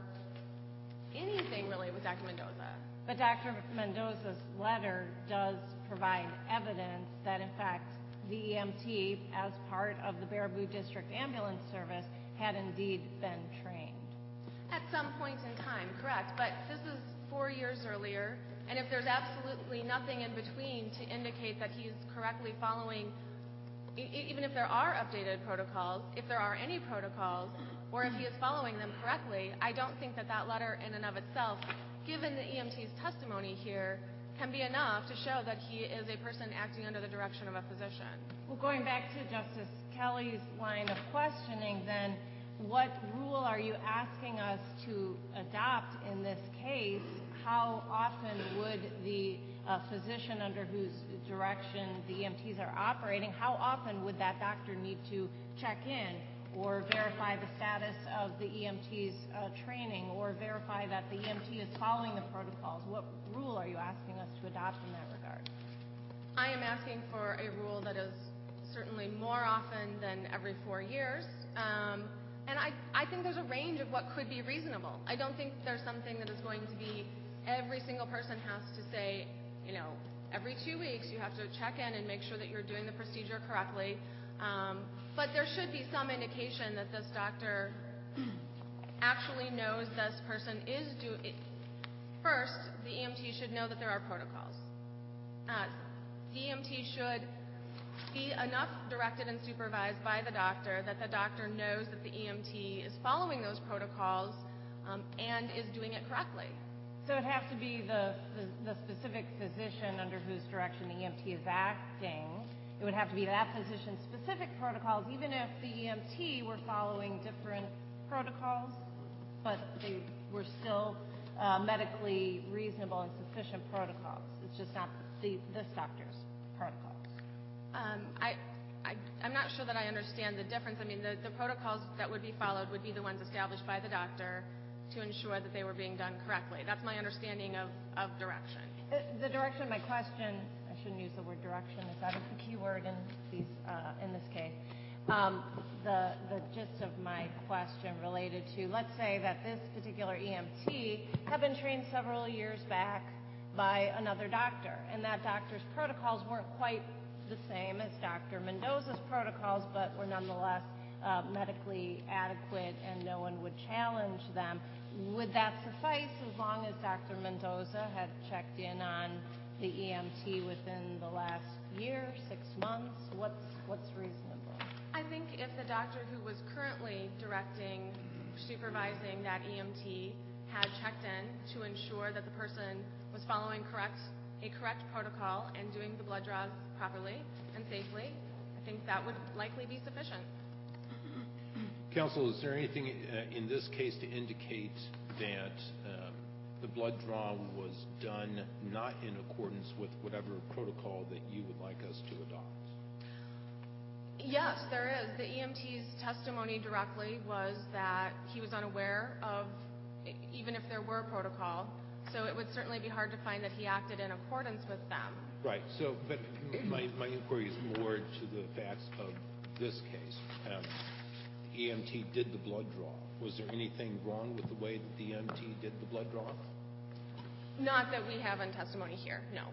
S6: anything really with Doctor Mendoza.
S8: But Doctor Mendoza's letter does provide evidence that, in fact, the E M T, as part of the Baraboo District Ambulance Service, had indeed been trained.
S6: At some point in time, correct. But this is four years earlier, and if there's absolutely nothing in between to indicate that he's correctly following, e- even if there are updated protocols, if there are any protocols, or if he is following them correctly, I don't think that that letter in and of itself, given the E M T's testimony here, can be enough to show that he is a person acting under the direction of a physician.
S8: Well, going back to Justice Kelly's line of questioning, then, what rule are you asking us to adopt in this case? How often would the uh, physician under whose direction the E M Ts are operating, how often would that doctor need to check in or verify the status of the E M T's uh, training, or verify that the E M T is following the protocols? What rule are you asking us to adopt in that regard?
S6: I am asking for a rule that is certainly more often than every four years. Um, and I, I think there's a range of what could be reasonable. I don't think there's something that is going to be every single person has to say, you know, every two weeks you have to check in and make sure that you're doing the procedure correctly. Um, but there should be some indication that this doctor actually knows this person is doing. First, the E M T should know that there are protocols. Uh, the E M T should be enough directed and supervised by the doctor that the doctor knows that the E M T is following those protocols um, and is doing it correctly.
S8: So it has to be the, the, the specific physician under whose direction the E M T is acting. It would have to be that physician's specific protocols, even if the E M T were following different protocols, but they were still uh, medically reasonable and sufficient protocols. It's just not the, this doctor's protocols.
S6: Um, I, I, I'm not sure that I understand the difference. I mean, the, the protocols that would be followed would be the ones established by the doctor to ensure that they were being done correctly. That's my understanding of, of direction.
S8: Uh, the direction of my question, I shouldn't use the word direction, is that is the key word in, these, uh, in this case. Um, the, the gist of my question related to, let's say that this particular E M T had been trained several years back by another doctor, and that doctor's protocols weren't quite the same as Doctor Mendoza's protocols, but were nonetheless uh, medically adequate and no one would challenge them. Would that suffice as long as Doctor Mendoza had checked in on the E M T within the last year, six months? What's, what's reasonable?
S6: I think if the doctor who was currently directing, supervising that E M T had checked in to ensure that the person was following correct a correct protocol and doing the blood draws properly and safely, I think that would likely be sufficient.
S4: Counsel, is there anything uh, in this case to indicate that um, the blood draw was done not in accordance with whatever protocol that you would like us to adopt?
S6: Yes, there is. The E M T's testimony directly was that he was unaware of, even if there were protocol, so it would certainly be hard to find that he acted in accordance with them.
S4: Right. So, but my, my inquiry is more to the facts of this case. Um, the E M T did the blood draw. Was there anything wrong with the way that the E M T did the blood draw?
S6: Not that we have in testimony here, no.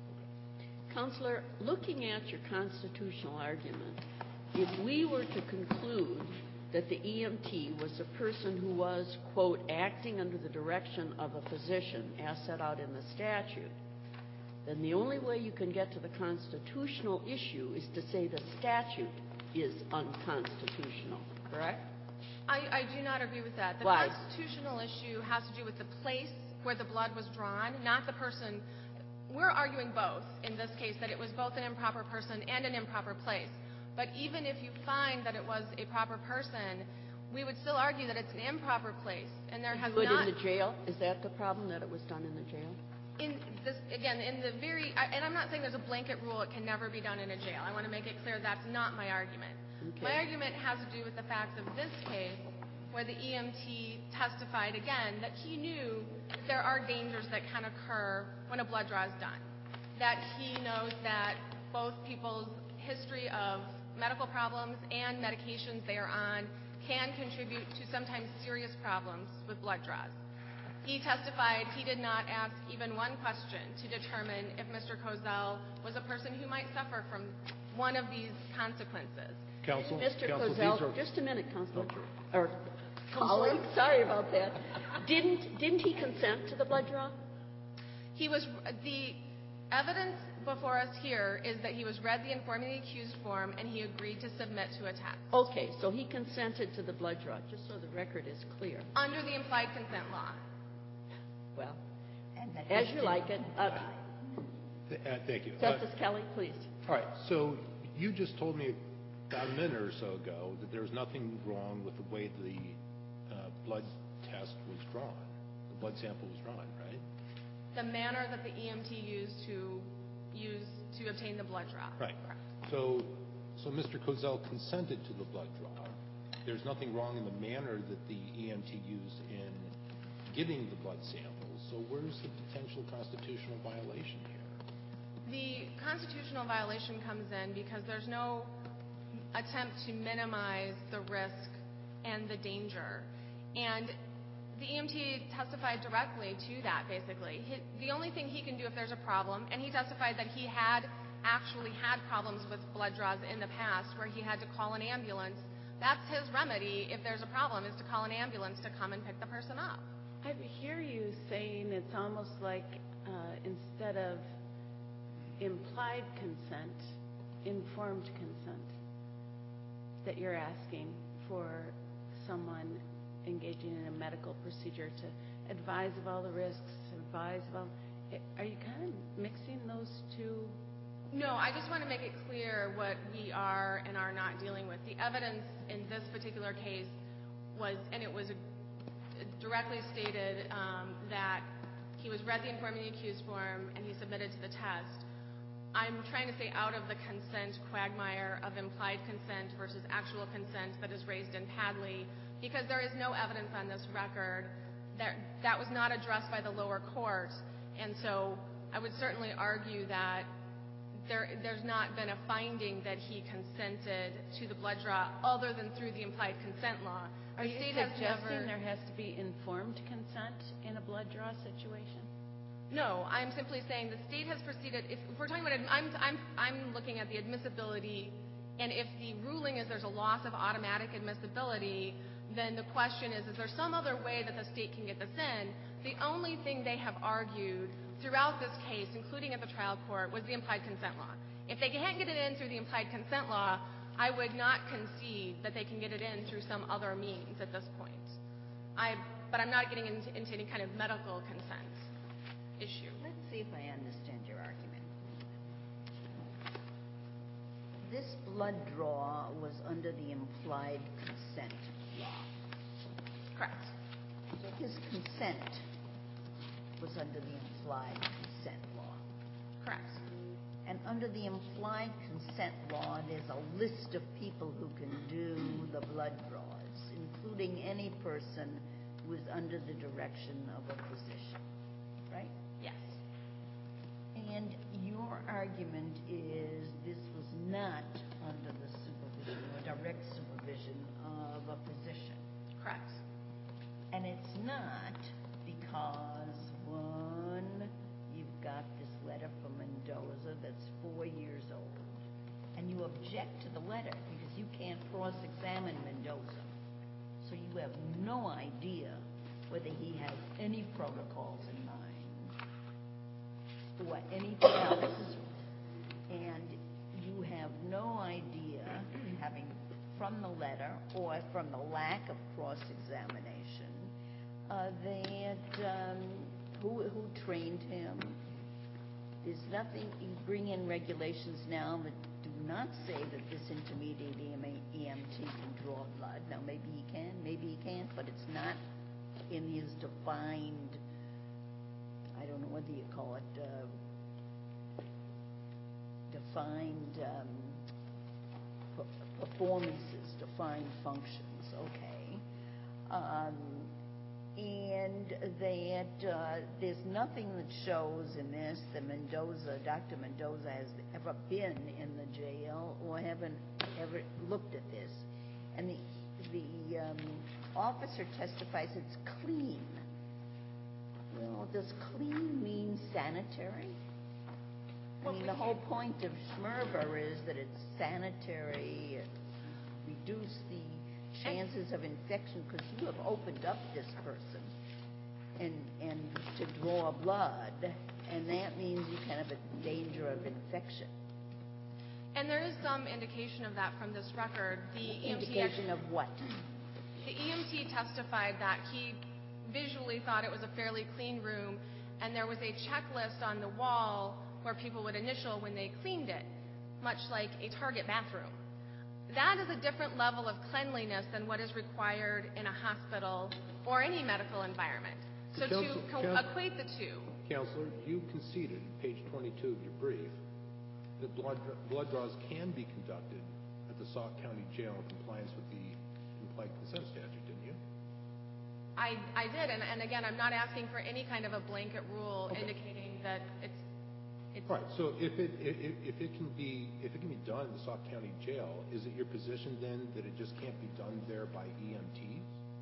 S1: Counselor, looking at your constitutional argument, if we were to conclude that the E M T was a person who was, quote, acting under the direction of a physician as set out in the statute, then the only way you can get to the constitutional issue is to say the statute is unconstitutional, correct?
S6: I, I do not agree with that. The
S1: Why?
S6: constitutional issue has to do with the place where the blood was drawn, not the person. We're arguing both in this case, that it was both an improper person and an improper place. But even if you find that it was a proper person, we would still argue that it's an improper place, and there has
S1: Do it
S6: not.
S1: in the jail? Is that the problem, that it was done in the jail?
S6: In this, again, in the very, I, and I'm not saying there's a blanket rule, it can never be done in a jail. I want to make it clear that's not my argument.
S1: Okay.
S6: My argument has to do with the facts of this case, where the E M T testified again that he knew there are dangers that can occur when a blood draw is done. That he knows that both people's history of medical problems and medications they are on can contribute to sometimes serious problems with blood draws. He testified he did not ask even one question to determine if Mister Kozel was a person who might suffer from one of these consequences.
S4: Counsel,
S1: Mister
S4: Counsel,
S1: Kozel,
S4: are...
S1: just a minute, Counselor.
S4: Okay.
S1: Or colleague, sorry about that. Didn't didn't he consent to the blood draw?
S6: He was the evidence before us here is that he was read the informing the accused form and he agreed to submit to a test.
S1: Okay, so he consented to the blood draw, just so the record is clear.
S6: Under the implied consent law.
S1: Well,
S5: And that
S1: as
S5: he
S1: you
S5: didn't
S1: like it. Uh,
S4: Th- uh, thank you. Uh,
S1: Justice Kelly, please.
S4: all right. So you just told me about a minute or so ago that there was nothing wrong with the way the uh, blood test was drawn. The blood sample was drawn, right?
S6: The manner that the E M T used to use to obtain the blood draw.
S4: Right.
S6: Correct.
S4: So, so Mister Kozel consented to the blood draw. There's nothing wrong in the manner that the E M T used in getting the blood sample. So where's the potential constitutional violation here?
S6: The constitutional violation comes in because there's no attempt to minimize the risk and the danger. And the E M T testified directly to that, basically. He, the only thing he can do if there's a problem, and he testified that he had actually had problems with blood draws in the past where he had to call an ambulance. That's his remedy if there's a problem, is to call an ambulance to come and pick the person up.
S7: I hear you saying it's almost like uh, instead of implied consent, informed consent, that you're asking for someone engaging in a medical procedure to advise of all the risks, advise of all... Are you kind of mixing those two?
S6: No, I just want to make it clear what we are and are not dealing with. The evidence in this particular case was, and it was directly stated um, that he was read the informing the accused form and he submitted to the test. I'm trying to stay out of the consent quagmire of implied consent versus actual consent that is raised in Padley, because there is no evidence on this record that that was not addressed by the lower court. And so I would certainly argue that there, there's not been a finding that he consented to the blood draw other than through the implied consent law.
S7: Are
S6: The
S7: you
S6: state has
S7: suggesting
S6: never,
S7: there has to be informed consent in a blood draw situation?
S6: No, I'm simply saying the state has proceeded. If, if we're talking about, I'm, I'm, I'm looking at the admissibility, and if the ruling is there's a loss of automatic admissibility, then the question is, is there some other way that the state can get this in? The only thing they have argued throughout this case, including at the trial court, was the implied consent law. If they can't get it in through the implied consent law, I would not concede that they can get it in through some other means at this point. I, but I'm not getting into, into any kind of medical consent issue.
S5: Let's see if I understand your argument. This blood draw was under the implied consent law.
S6: Correct.
S5: So his consent was under the implied consent law.
S6: Correct.
S5: And under the implied consent law, there's a list of people who can do the blood draws, including any person who is under the direction of a physician, right?
S6: Yes.
S5: And your argument is this was not under the supervision or direct supervision of a physician.
S6: Correct.
S5: And it's not because, one, you've got this letter from Mendoza that's four years old, and you object to the letter because you can't cross-examine Mendoza. So you have no idea whether he has any protocols in mind or anything else. And you have no idea, having from the letter or from the lack of cross-examination, uh, that um, who, who trained him. There's nothing, you bring in regulations now that do not say that this intermediate E M T can draw blood. Now, maybe he can, maybe he can't, but it's not in his defined, I don't know what do you call it, uh, defined um, p- performances, defined functions, okay. Um, and that uh, there's nothing that shows in this that Mendoza, Doctor Mendoza has ever been in the jail or haven't ever looked at this. And the, the um, officer testifies it's clean. Well, does clean mean sanitary? I mean, the whole point of Schmerber is that it's sanitary, reduce the chances of infection, because you have opened up this person and and to draw blood, and that means you can have a danger of infection.
S6: And there is some indication of that from this record. The E M T
S5: Indication of what?
S6: The E M T testified that he visually thought it was a fairly clean room, and there was a checklist on the wall where people would initial when they cleaned it, much like a Target bathroom. That is a different level of cleanliness than what is required in a hospital or any medical environment. So
S4: Counsel,
S6: to co-
S4: Counsel,
S6: equate the two.
S4: Counselor, you conceded, page twenty-two of your brief, that blood, blood draws can be conducted at the Sauk County Jail in compliance with the implied consent statute, didn't you?
S6: I, I did, and, and again, I'm not asking for any kind of a blanket rule
S4: Okay.
S6: indicating that it's It's,
S4: Right. So if it if, if it can be if it can be done in the Sauk County Jail, is it your position then that it just can't be done there by E M Ts?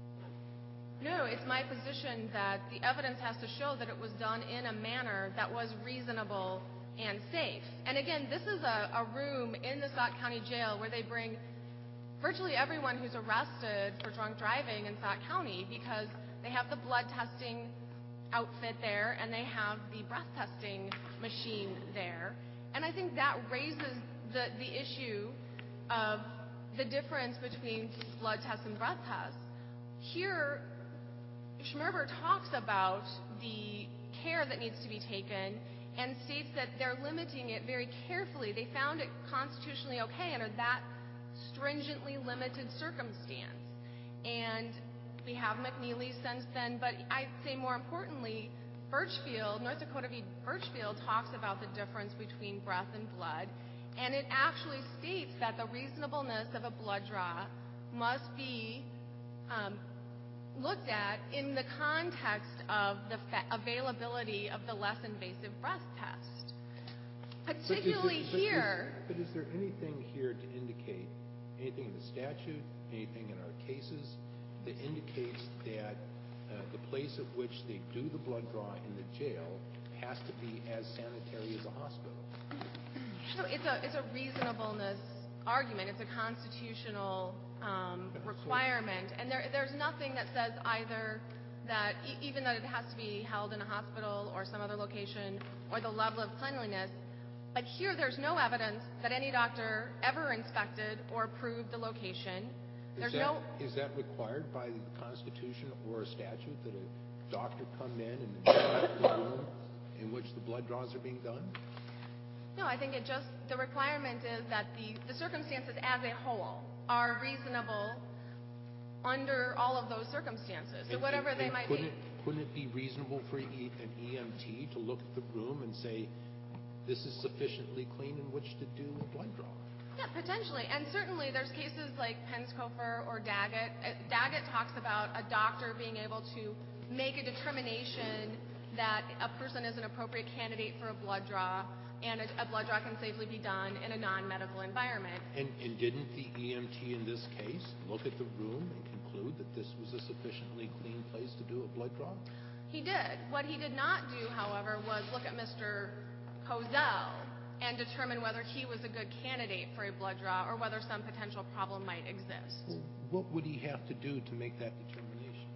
S6: No, it's my position that the evidence has to show that it was done in a manner that was reasonable and safe. And again, this is a, a room in the Sauk County Jail where they bring virtually everyone who's arrested for drunk driving in Sauk County, because they have the blood testing outfit there and they have the breath testing machine there. And I think that raises the, the issue of the difference between blood tests and breath tests. Here, Schmerber talks about the care that needs to be taken and states that they're limiting it very carefully. They found it constitutionally okay under that stringently limited circumstance. And we have McNeely since then, but I'd say more importantly, Birchfield, North Dakota v. Birchfield talks about the difference between breath and blood, and it actually states that the reasonableness of a blood draw must be um, looked at in the context of the fa- availability of the less invasive breath test. Particularly
S4: but is
S6: here.
S4: But is, but is there anything here to indicate, anything in the statute, anything in our cases, that indicates that uh, the place at which they do the blood draw in the jail has to be as sanitary as a hospital?
S6: So it's a it's a reasonableness argument. It's a constitutional um,
S4: Okay, so-
S6: requirement, and there there's nothing that says either that e- even that it has to be held in a hospital or some other location, or the level of cleanliness. But here there's no evidence that any doctor ever inspected or approved the location. There's
S4: is that,
S6: no...
S4: Is that required by the Constitution or a statute that a doctor come in and inspect the room in which the blood draws are being done?
S6: No, I think it just, the requirement is that the, the circumstances as a whole are reasonable under all of those circumstances. So
S4: And-
S6: whatever
S4: and-
S6: they
S4: and
S6: might
S4: couldn't,
S6: be.
S4: Couldn't it be reasonable for e, an E M T to look at the room and say, this is sufficiently clean in which to do a blood draw?
S6: Yeah, potentially. And certainly there's cases like Penskofer or Daggett. Uh, Daggett talks about a doctor being able to make a determination that a person is an appropriate candidate for a blood draw, and a, a blood draw can safely be done in a non-medical environment.
S4: And, and didn't the E M T in this case look at the room and conclude that this was a sufficiently clean place to do a blood draw?
S6: He did. What he did not do, however, was look at Mister Kozel and determine whether he was a good candidate for a blood draw or whether some potential problem might exist.
S4: Well, what would he have to do to make that determination?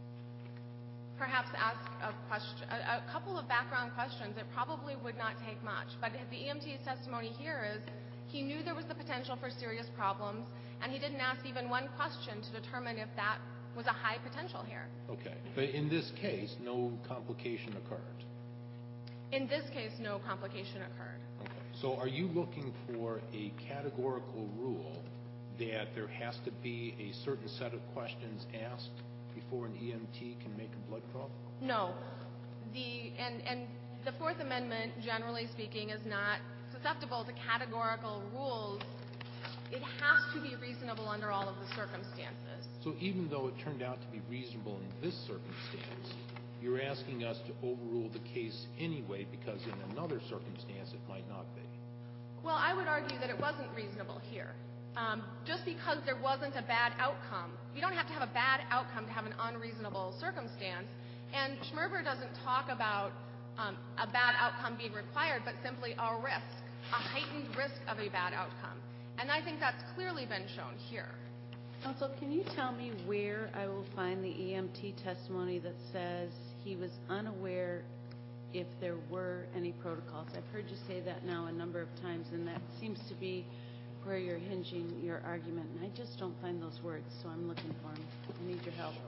S6: Perhaps ask a question, a, a couple of background questions. It probably would not take much. But the E M T's testimony here is he knew there was the potential for serious problems, and he didn't ask even one question to determine if that was a high potential here.
S4: Okay. But in this case, no complication occurred.
S6: In this case, no complication occurred.
S4: Okay. So are you looking for a categorical rule that there has to be a certain set of questions asked before an E M T can make a blood draw?
S6: No. The, and, and the Fourth Amendment, generally speaking, is not susceptible to categorical rules. It has to be reasonable under all of the circumstances.
S4: So even though it turned out to be reasonable in this circumstance, you're asking us to overrule the case anyway because in another circumstance it might not be.
S6: Well, I would argue that it wasn't reasonable here. Um, just because there wasn't a bad outcome, you don't have to have a bad outcome to have an unreasonable circumstance. And Schmerber doesn't talk about um, a bad outcome being required, but simply a risk, a heightened risk of a bad outcome. And I think that's clearly been shown here.
S7: Counsel, can you tell me where I will find the E M T testimony that says he was unaware if there were any protocols? I've heard you say that now a number of times, and that seems to be where you're hinging your argument, and I just don't find those words, so I'm looking for them. I need your help.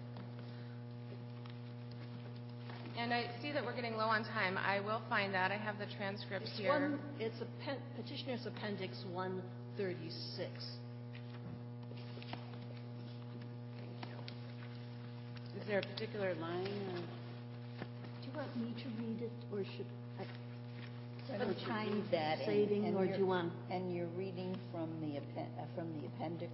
S6: And I see that we're getting low on time. I will find that. I have the transcript
S3: It's
S6: here.
S3: one, it's a pen, Petitioner's Appendix one thirty-six.
S7: Is there a particular line? Or?
S3: Do you want me to read it, or should I?
S5: Why
S3: Some
S5: don't you
S3: time
S5: read that and-
S3: saving,
S5: and
S3: or
S5: you're-
S3: do you want?
S5: And you're reading from the appen- uh, from the appendix,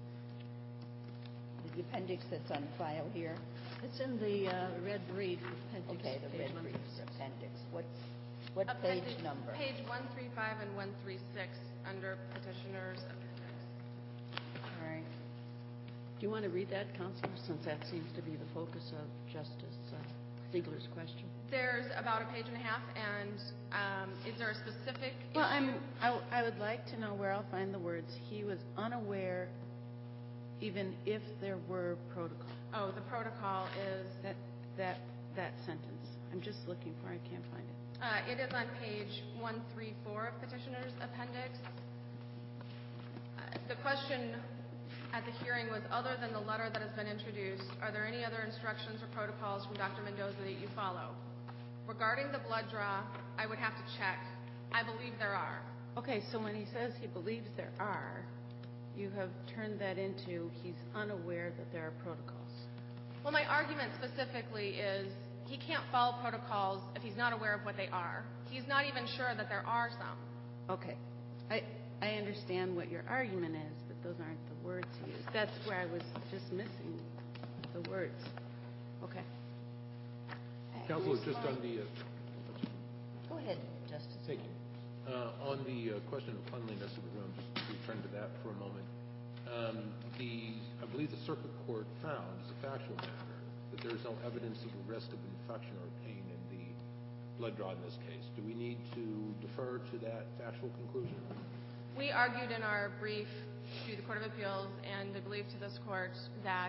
S5: the appendix that's on file here.
S3: It's in the uh, red brief, appendix.
S5: Okay, the
S3: page
S5: red
S3: one
S5: brief
S3: thirty-six.
S5: appendix. What's what
S6: Appendix-
S5: page number?
S6: Page one thirty-five and one thirty-six under Petitioner's Appendix.
S5: All right.
S1: Do you want to read that, Counselor, since that seems to be the focus of Justice uh, Ziegler's question?
S6: There's about a page and a half, and um, is there a specific
S7: Well,
S6: issue?
S7: I'm, I, I would like to know where I'll find the words. He was unaware even if there were protocols.
S6: Oh, the protocol is,
S7: That, that, that sentence. I'm just looking for it. I can't find it.
S6: uh, it is on page one thirty-four of Petitioner's Appendix. Uh, The question at the hearing was, other than the letter that has been introduced, are there any other instructions or protocols from Doctor Mendoza that you follow? Regarding the blood draw, I would have to check. I believe there are.
S7: Okay, so when he says he believes there are, you have turned that into he's unaware that there are protocols.
S6: Well, my argument specifically is he can't follow protocols if he's not aware of what they are. He's not even sure that there are some.
S7: Okay. I, I understand what your argument is, but those aren't the words he used. That's where I was just missing the words. Okay.
S4: Counselor, just on the, uh,
S5: Go ahead, Justice.
S4: thank you. Uh, on the uh, question of cleanliness of the room, just to return to that for a moment. Um, the, I believe the circuit court found, as a factual matter, that there is no evidence of a risk of infection or pain in the blood draw in this case. Do we need to defer to that factual conclusion?
S6: We argued in our brief to the Court of Appeals and I believe to this court that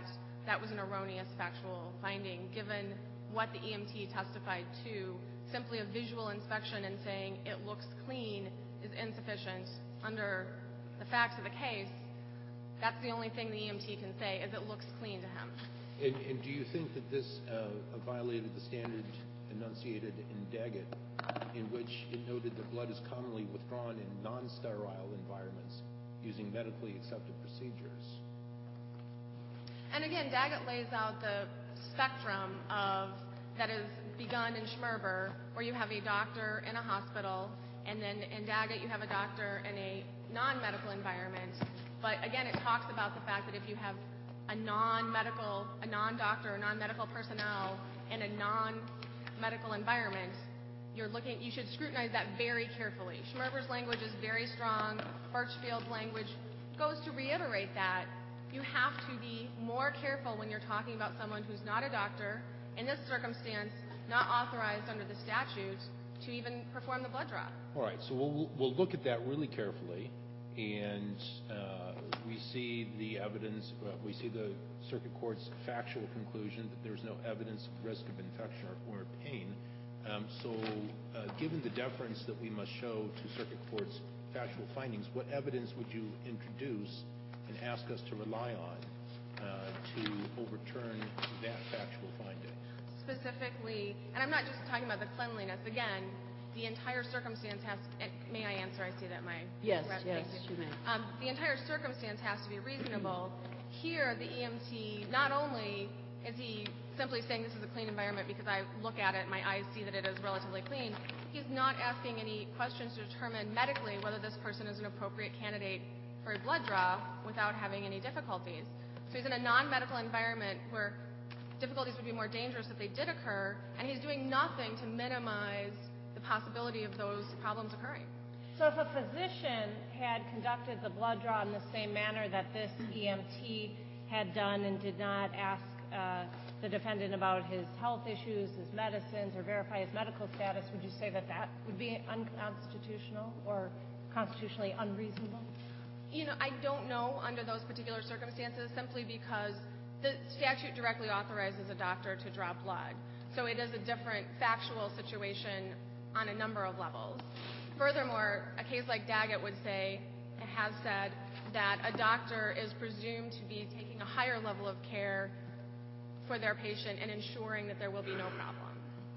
S6: that was an erroneous factual finding, given what the E M T testified to. Simply a visual inspection and saying it looks clean is insufficient under the facts of the case. That's the only thing the E M T can say, is it looks clean to him.
S4: And, and do you think that this uh, violated the standard enunciated in Daggett, in which it noted that blood is commonly withdrawn in non-sterile environments using medically accepted procedures?
S6: And again, Daggett lays out the spectrum of that is begun in Schmerber, where you have a doctor in a hospital, and then in Daggett you have a doctor in a non-medical environment. But again, it talks about the fact that if you have a non-medical, a non-doctor, or non-medical personnel in a non-medical environment, you're looking, you should scrutinize that very carefully. Schmerber's language is very strong. Birchfield's language goes to reiterate that you have to be more careful when you're talking about someone who's not a doctor, in this circumstance, not authorized under the statute to even perform the blood draw.
S4: All right, so we'll, we'll look at that really carefully, and uh, we see the evidence, uh, we see the circuit court's factual conclusion that there's no evidence of risk of infection or, or pain. Um, so uh, given the deference that we must show to circuit court's factual findings, what evidence would you introduce and ask us to rely on uh, to overturn that factual finding?
S6: Specifically, and I'm not just talking about the cleanliness, again, the entire circumstance has, may I answer? I see that my...
S1: Yes,
S6: rep,
S1: yes,
S6: you.
S1: you may.
S6: Um, the entire circumstance has to be reasonable. Here, the E M T, not only is he simply saying this is a clean environment because I look at it, my eyes see that it is relatively clean, he's not asking any questions to determine medically whether this person is an appropriate candidate for a blood draw without having any difficulties. So he's in a non-medical environment where difficulties would be more dangerous if they did occur, and he's doing nothing to minimize the possibility of those problems occurring.
S8: So if a physician had conducted the blood draw in the same manner that this E M T had done and did not ask uh, the defendant about his health issues, his medicines, or verify his medical status, would you say that that would be unconstitutional or constitutionally unreasonable?
S6: You know, I don't know under those particular circumstances, simply because the statute directly authorizes a doctor to draw blood. So it is a different factual situation on a number of levels. Furthermore, a case like Daggett would say, has said, that a doctor is presumed to be taking a higher level of care for their patient and ensuring that there will be no problem.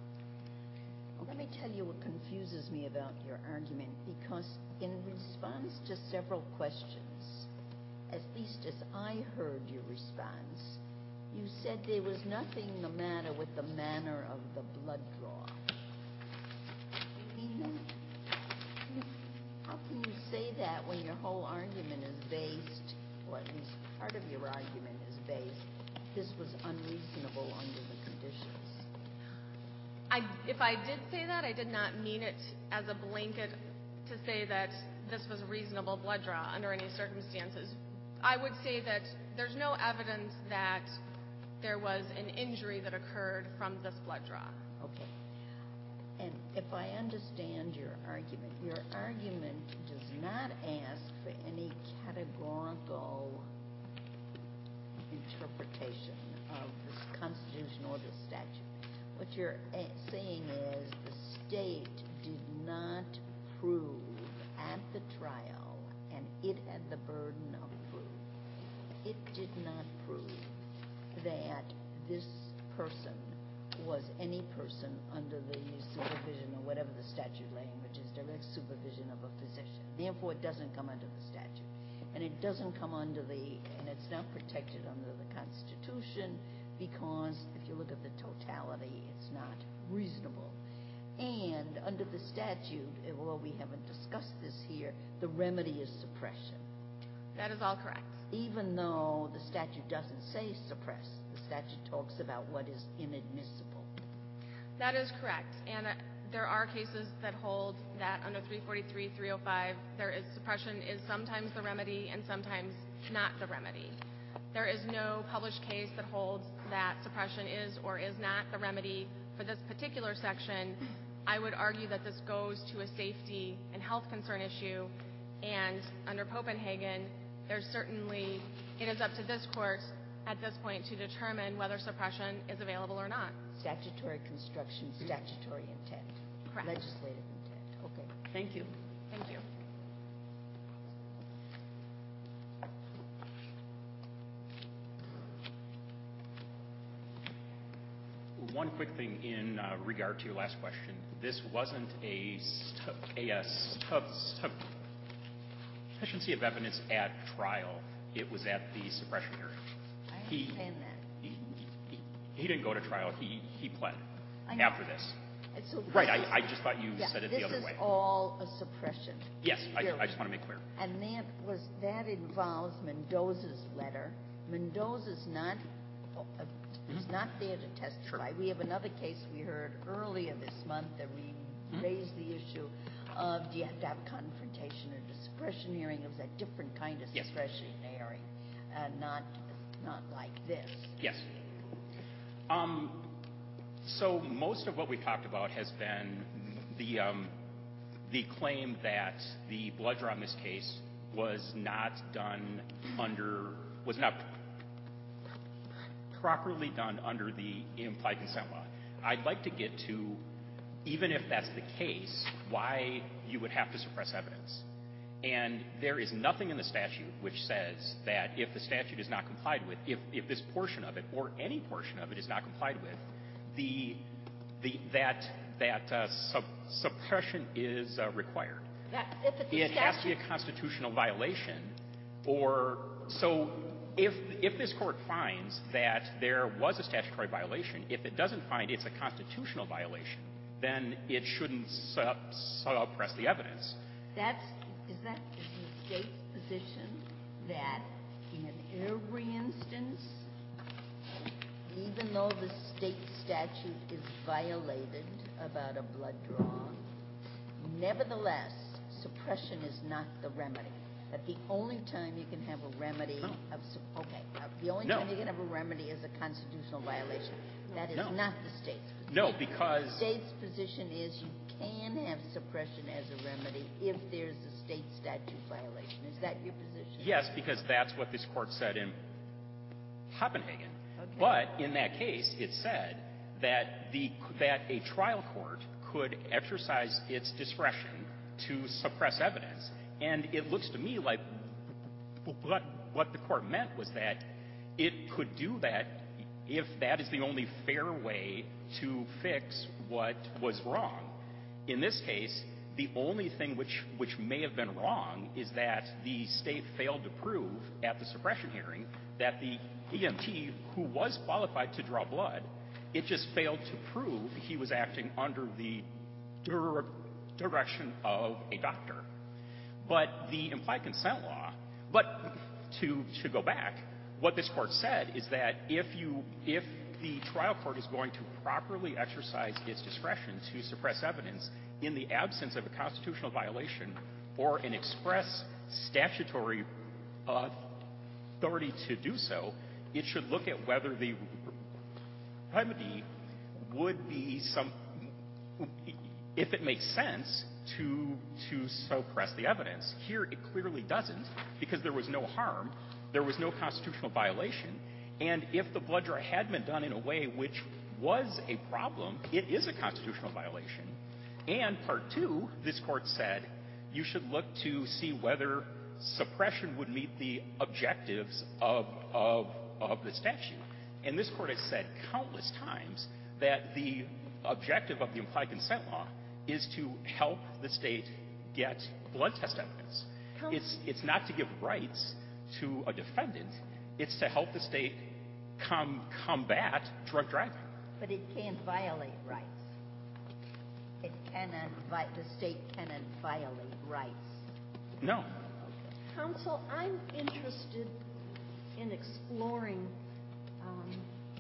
S5: Let me tell you what confuses me about your argument, because in response to several questions, at least as I heard your response, you said there was nothing the matter with the manner of the blood draw. You mean that? How can you say that when your whole argument is based, or at least part of your argument is based, this was unreasonable under the conditions?
S6: I, if I did say that, I did not mean it as a blanket to say that this was a reasonable blood draw under any circumstances. I would say that there's no evidence that there was an injury that occurred from this blood draw.
S5: Okay. And if I understand your argument, your argument does not ask for any categorical interpretation of the Constitution or the statute. What you're saying is the state did not prove at the trial, and it had the burden of proof. It did not prove that this person was any person under the supervision or whatever the statute language is, direct supervision of a physician. Therefore, it doesn't come under the statute. And it doesn't come under the, and it's not protected under the Constitution, because if you look at the totality, it's not reasonable. And under the statute, although we haven't discussed this here, the remedy is suppression.
S6: That is all correct.
S5: Even though the statute doesn't say suppress, the statute talks about what is inadmissible.
S6: That is correct. And uh, there are cases that hold that under three forty-three, three oh five, there is suppression is sometimes the remedy and sometimes not the remedy. There is no published case that holds that suppression is or is not the remedy for this particular section. I would argue that this goes to a safety and health concern issue, and under Copenhagen, there's certainly, it is up to this court at this point to determine whether suppression is available or not.
S5: Statutory construction, statutory intent.
S6: Correct.
S5: Legislative intent. Okay.
S1: Thank you.
S6: Thank you.
S2: One quick thing in uh, regard to your last question. This wasn't a, stu- a, a stu- stu- sufficiency of evidence at trial. It was at the suppression hearing.
S5: I
S2: He,
S5: understand that.
S2: he, he, he didn't go to trial. He, he pled
S5: I know.
S2: after this.
S5: And so
S2: Right.
S5: this is-
S2: I, I just thought you
S5: yeah,
S2: said it the other way.
S5: This is all a suppression.
S2: Yes. I,
S5: hearing.
S2: I just want to make clear.
S5: And that was that involves Mendoza's letter. Mendoza's not uh, is
S2: Mhm.
S5: not there to testify.
S2: Sure.
S5: We have another case we heard earlier this month that we
S2: Mhm.
S5: raised the issue of do you have to have a confrontation at a suppression hearing? It was a different kind of
S2: Yes.
S5: suppression hearing, uh, not not like this.
S2: Yes. Um, so most of what we've talked about has been the um, the claim that the blood draw in this case was not done under was not properly done under the implied consent law. I'd like to get to, even if that's the case, why you would have to suppress evidence. And there is nothing in the statute which says that if the statute is not complied with, if, if this portion of it or any portion of it is not complied with, the, the, that, that uh, sub, suppression is uh, required.
S3: That, if it's a
S2: It has to be
S3: statute-
S2: a constitutional violation, or so if if this court finds that there was a statutory violation, if it doesn't find it's a constitutional violation, then it shouldn't sup, suppress the evidence.
S5: That's is that is the state's position that in every instance, even though the state statute is violated about a blood draw, nevertheless, suppression is not the remedy. That the only time you can have a remedy
S2: No.
S5: of sup- okay, uh, the only
S2: No.
S5: time you can have a remedy is a constitutional violation. That is
S2: No.
S5: not the state's position.
S2: No, because
S5: The state's position is you can have suppression as a remedy if there's a state statute violation. Is that your position?
S2: yes, because that's what this court said in Copenhagen.
S5: Okay.
S2: But in that case, it said that the that a trial court could exercise its discretion to suppress evidence. And it looks to me like what, what the court meant was that it could do that if that is the only fair way to fix what was wrong. In this case, the only thing which, which may have been wrong is that the state failed to prove at the suppression hearing that the E M T, who was qualified to draw blood, it just failed to prove he was acting under the dir- direction of a doctor. But the implied consent law, but to, to go back, what this court said is that if you, if the trial court is going to properly exercise its discretion to suppress evidence in the absence of a constitutional violation or an express statutory authority to do so, it should look at whether the remedy would be some, if it makes sense, to to suppress the evidence. Here, it clearly doesn't, because there was no harm, there was no constitutional violation, and if the blood draw had been done in a way which was a problem, it is a constitutional violation. And part two, this court said, you should look to see whether suppression would meet the objectives of of of the statute. And this court has said countless times that the objective of the implied consent law is to help the state get blood test evidence.
S3: Counsel-
S2: It's it's not to give rights to a defendant. It's to help the state com- combat drug driving.
S5: But it can't violate rights. It cannot, vi- the state cannot violate rights.
S2: No.
S3: Counsel, I'm interested in exploring um,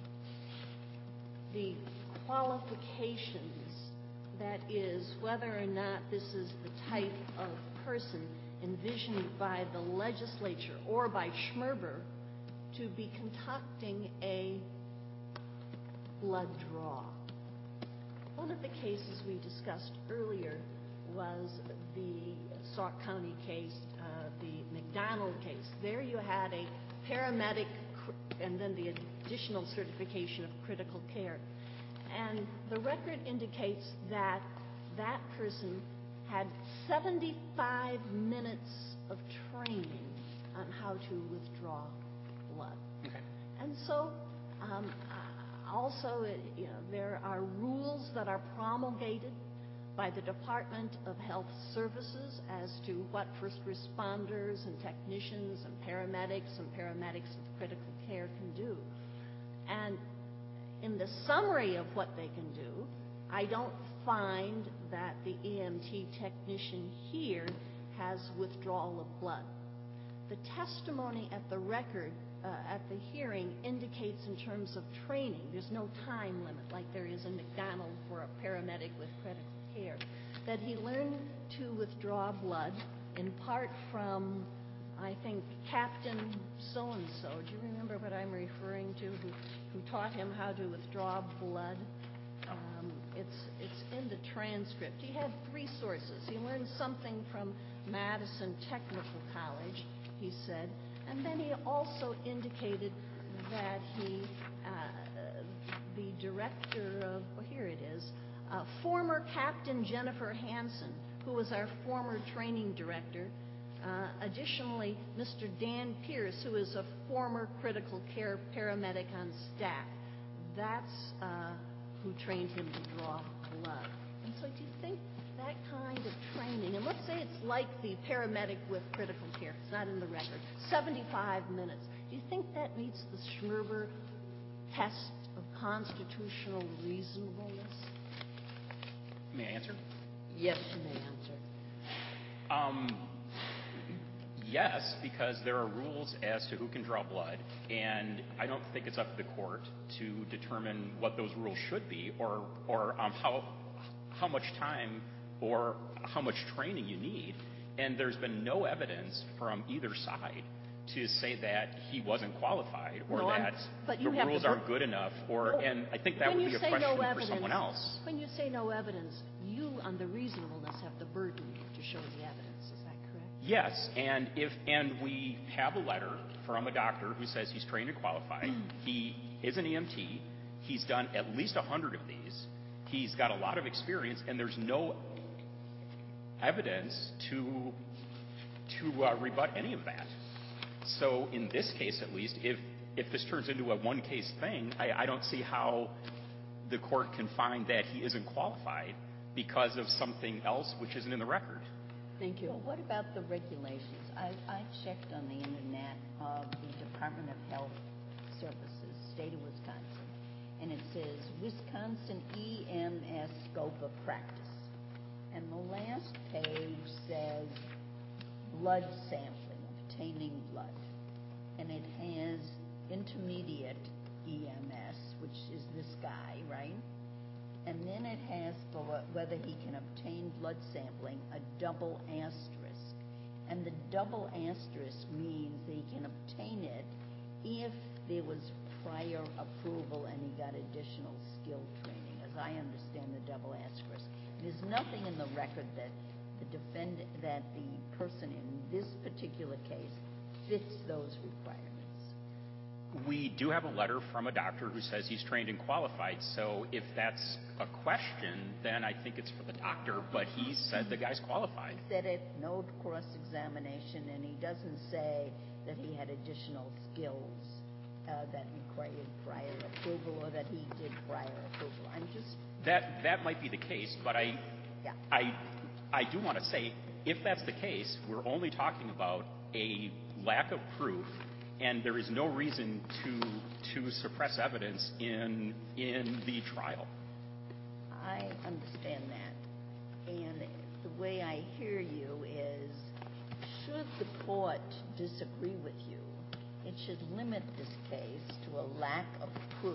S3: the qualifications, that is, whether or not this is the type of person envisioned by the legislature or by Schmerber to be conducting a blood draw. One of the cases we discussed earlier was the Sauk County case, uh, the McDonald case. There you had a paramedic cr- and then the additional certification of critical care. And the record indicates that that person had seventy-five minutes of training on how to withdraw blood.
S2: Okay.
S3: And so, um, also, it, you know, there are rules that are promulgated by the Department of Health Services as to what first responders and technicians and paramedics and paramedics of critical care can do. And in the summary of what they can do, I don't find that the E M T technician here has withdrawal of blood. The testimony at the record, uh, at the hearing, indicates in terms of training, there's no time limit like there is in McDonald for a paramedic with critical care, that he learned to withdraw blood in part from, I think, Captain so-and-so. Do you remember what I'm referring to, who, who taught him how to withdraw blood? Um, it's, it's in the transcript. He had three sources. He learned something from Madison Technical College, he said, and then he also indicated that he, uh, the director of, well, here it is, uh, former Captain Jennifer Hansen, who was our former training director, uh, additionally, Mister Dan Pierce, who is a former critical care paramedic on staff. That's uh, who trained him to draw blood. And so do you think that kind of training, and let's say it's like the paramedic with critical care, it's not in the record, seventy-five minutes, do you think that meets the Schmerber test of constitutional reasonableness?
S2: May I answer?
S1: Yes, you may answer.
S2: Um, yes, because there are rules as to who can draw blood, and I don't think it's up to the court to determine what those rules should be, or or um, how how much time or how much training you need. And there's been no evidence from either side to say that he wasn't qualified, or
S3: no,
S2: that
S3: but
S2: the rules aren't good enough, or
S3: no,
S2: and I think that
S3: when
S2: would
S3: you
S2: be a
S3: say
S2: question
S3: no
S2: for
S3: evidence,
S2: someone else.
S3: When you say no evidence, you on the reasonableness have the burden to show the evidence. Is that correct?
S2: Yes, and if and we have a letter from a doctor who says he's trained and qualified. He is an E M T. He's done at least a hundred of these. He's got a lot of experience, and there's no evidence to to uh, rebut any of that. So in this case, at least, if if this turns into a one-case thing, I, I don't see how the court can find that he isn't qualified because of something else which isn't in the record.
S1: Thank you.
S5: Well, what about the regulations? I, I checked on the internet of the Department of Health Services, state of Wisconsin, and it says Wisconsin E M S scope of practice. And the last page says blood sampling, obtaining blood. And it has intermediate E M S, which is this guy, right? And then it has for whether he can obtain blood sampling a double asterisk. And the double asterisk means that he can obtain it if there was prior approval and he got additional skill training, as I understand the double asterisk. There's nothing in the record that the defendant, that the person in this particular case fits those requirements.
S2: We do have a letter from a doctor who says he's trained and qualified, so if that's a question, then I think it's for the doctor, but he said the guy's qualified.
S5: He said it, no cross-examination, and he doesn't say that he had additional skills uh, that required prior approval or that he did prior approval. I'm just...
S2: That that might be the case, but I,
S5: yeah.
S2: I, I do want to say, if that's the case, we're only talking about a lack of proof, and there is no reason to to suppress evidence in in the trial.
S5: I understand that, and the way I hear you is, should the court disagree with you, it should limit this case to a lack of proof,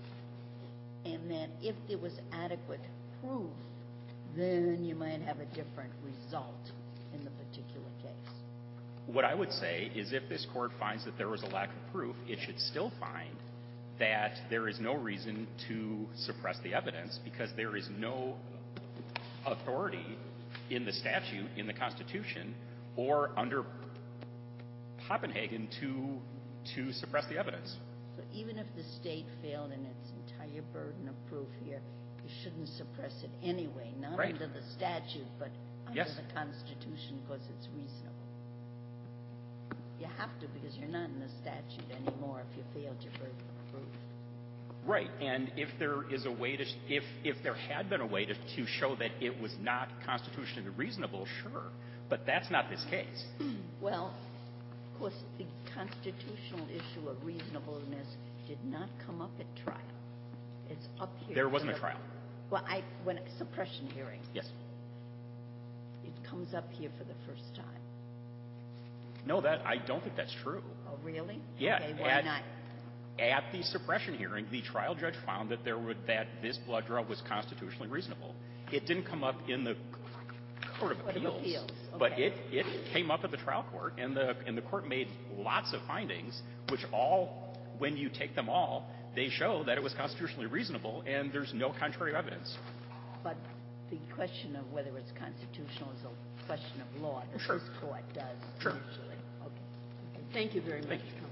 S5: and that if there was adequate proof, then you might have a different result in the particular case.
S2: What I would say is if this court finds that there was a lack of proof, it should still find that there is no reason to suppress the evidence because there is no authority in the statute, in the Constitution, or under Poppenhagen to to suppress the evidence.
S5: So even if the state failed in its entire burden of proof here, you shouldn't suppress it anyway, not
S2: Right.
S5: under the statute, but under
S2: Yes.
S5: the Constitution because it's reasonable. You have to because you're not in the statute anymore if you failed your burden of proof.
S2: Right, and if there is a way to, if, if there had been a way to, to show that it was not constitutionally reasonable, sure, but that's not this case.
S5: Well, of course, the constitutional issue of reasonableness did not come up at trial. It's up here.
S2: There wasn't
S5: for
S2: a
S5: the-
S2: trial.
S5: Well, I, when, suppression hearing.
S2: Yes.
S5: It comes up here for the first time.
S2: No, that, I don't think that's true.
S5: Oh, really?
S2: Yeah,
S5: Okay, why
S2: at-
S5: not?
S2: At the suppression hearing, the trial judge found that there would, that this blood draw was constitutionally reasonable. It didn't come up in the Court of
S5: Court of
S2: Appeals,
S5: Appeals,
S2: but
S5: okay.
S2: it, it came up at the trial court, and the, and the court made lots of findings, which all, when you take them all, they show that it was constitutionally reasonable, and there's no contrary evidence.
S5: But the question of whether it's constitutional is a question of law that
S2: Sure.
S5: this court does
S2: Sure.
S5: usually. Okay.
S1: Thank you very much,
S2: Thank you.
S1: Counsel.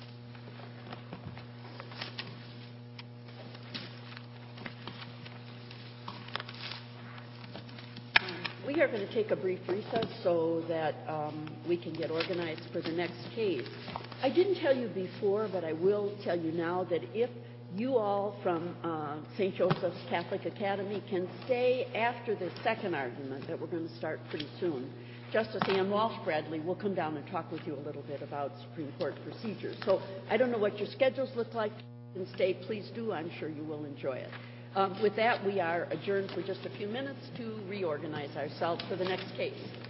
S1: We are going to take a brief recess so that um, we can get organized for the next case. I didn't tell you before, but I will tell you now that if you all from uh, Saint Joseph's Catholic Academy can stay after the second argument that we're going to start pretty soon, Justice Ann Walsh-Bradley will come down and talk with you a little bit about Supreme Court procedures. So I don't know what your schedules look like. You can stay. Please do. I'm sure you will enjoy it. Um, with that, we are adjourned for just a few minutes to reorganize ourselves for the next case.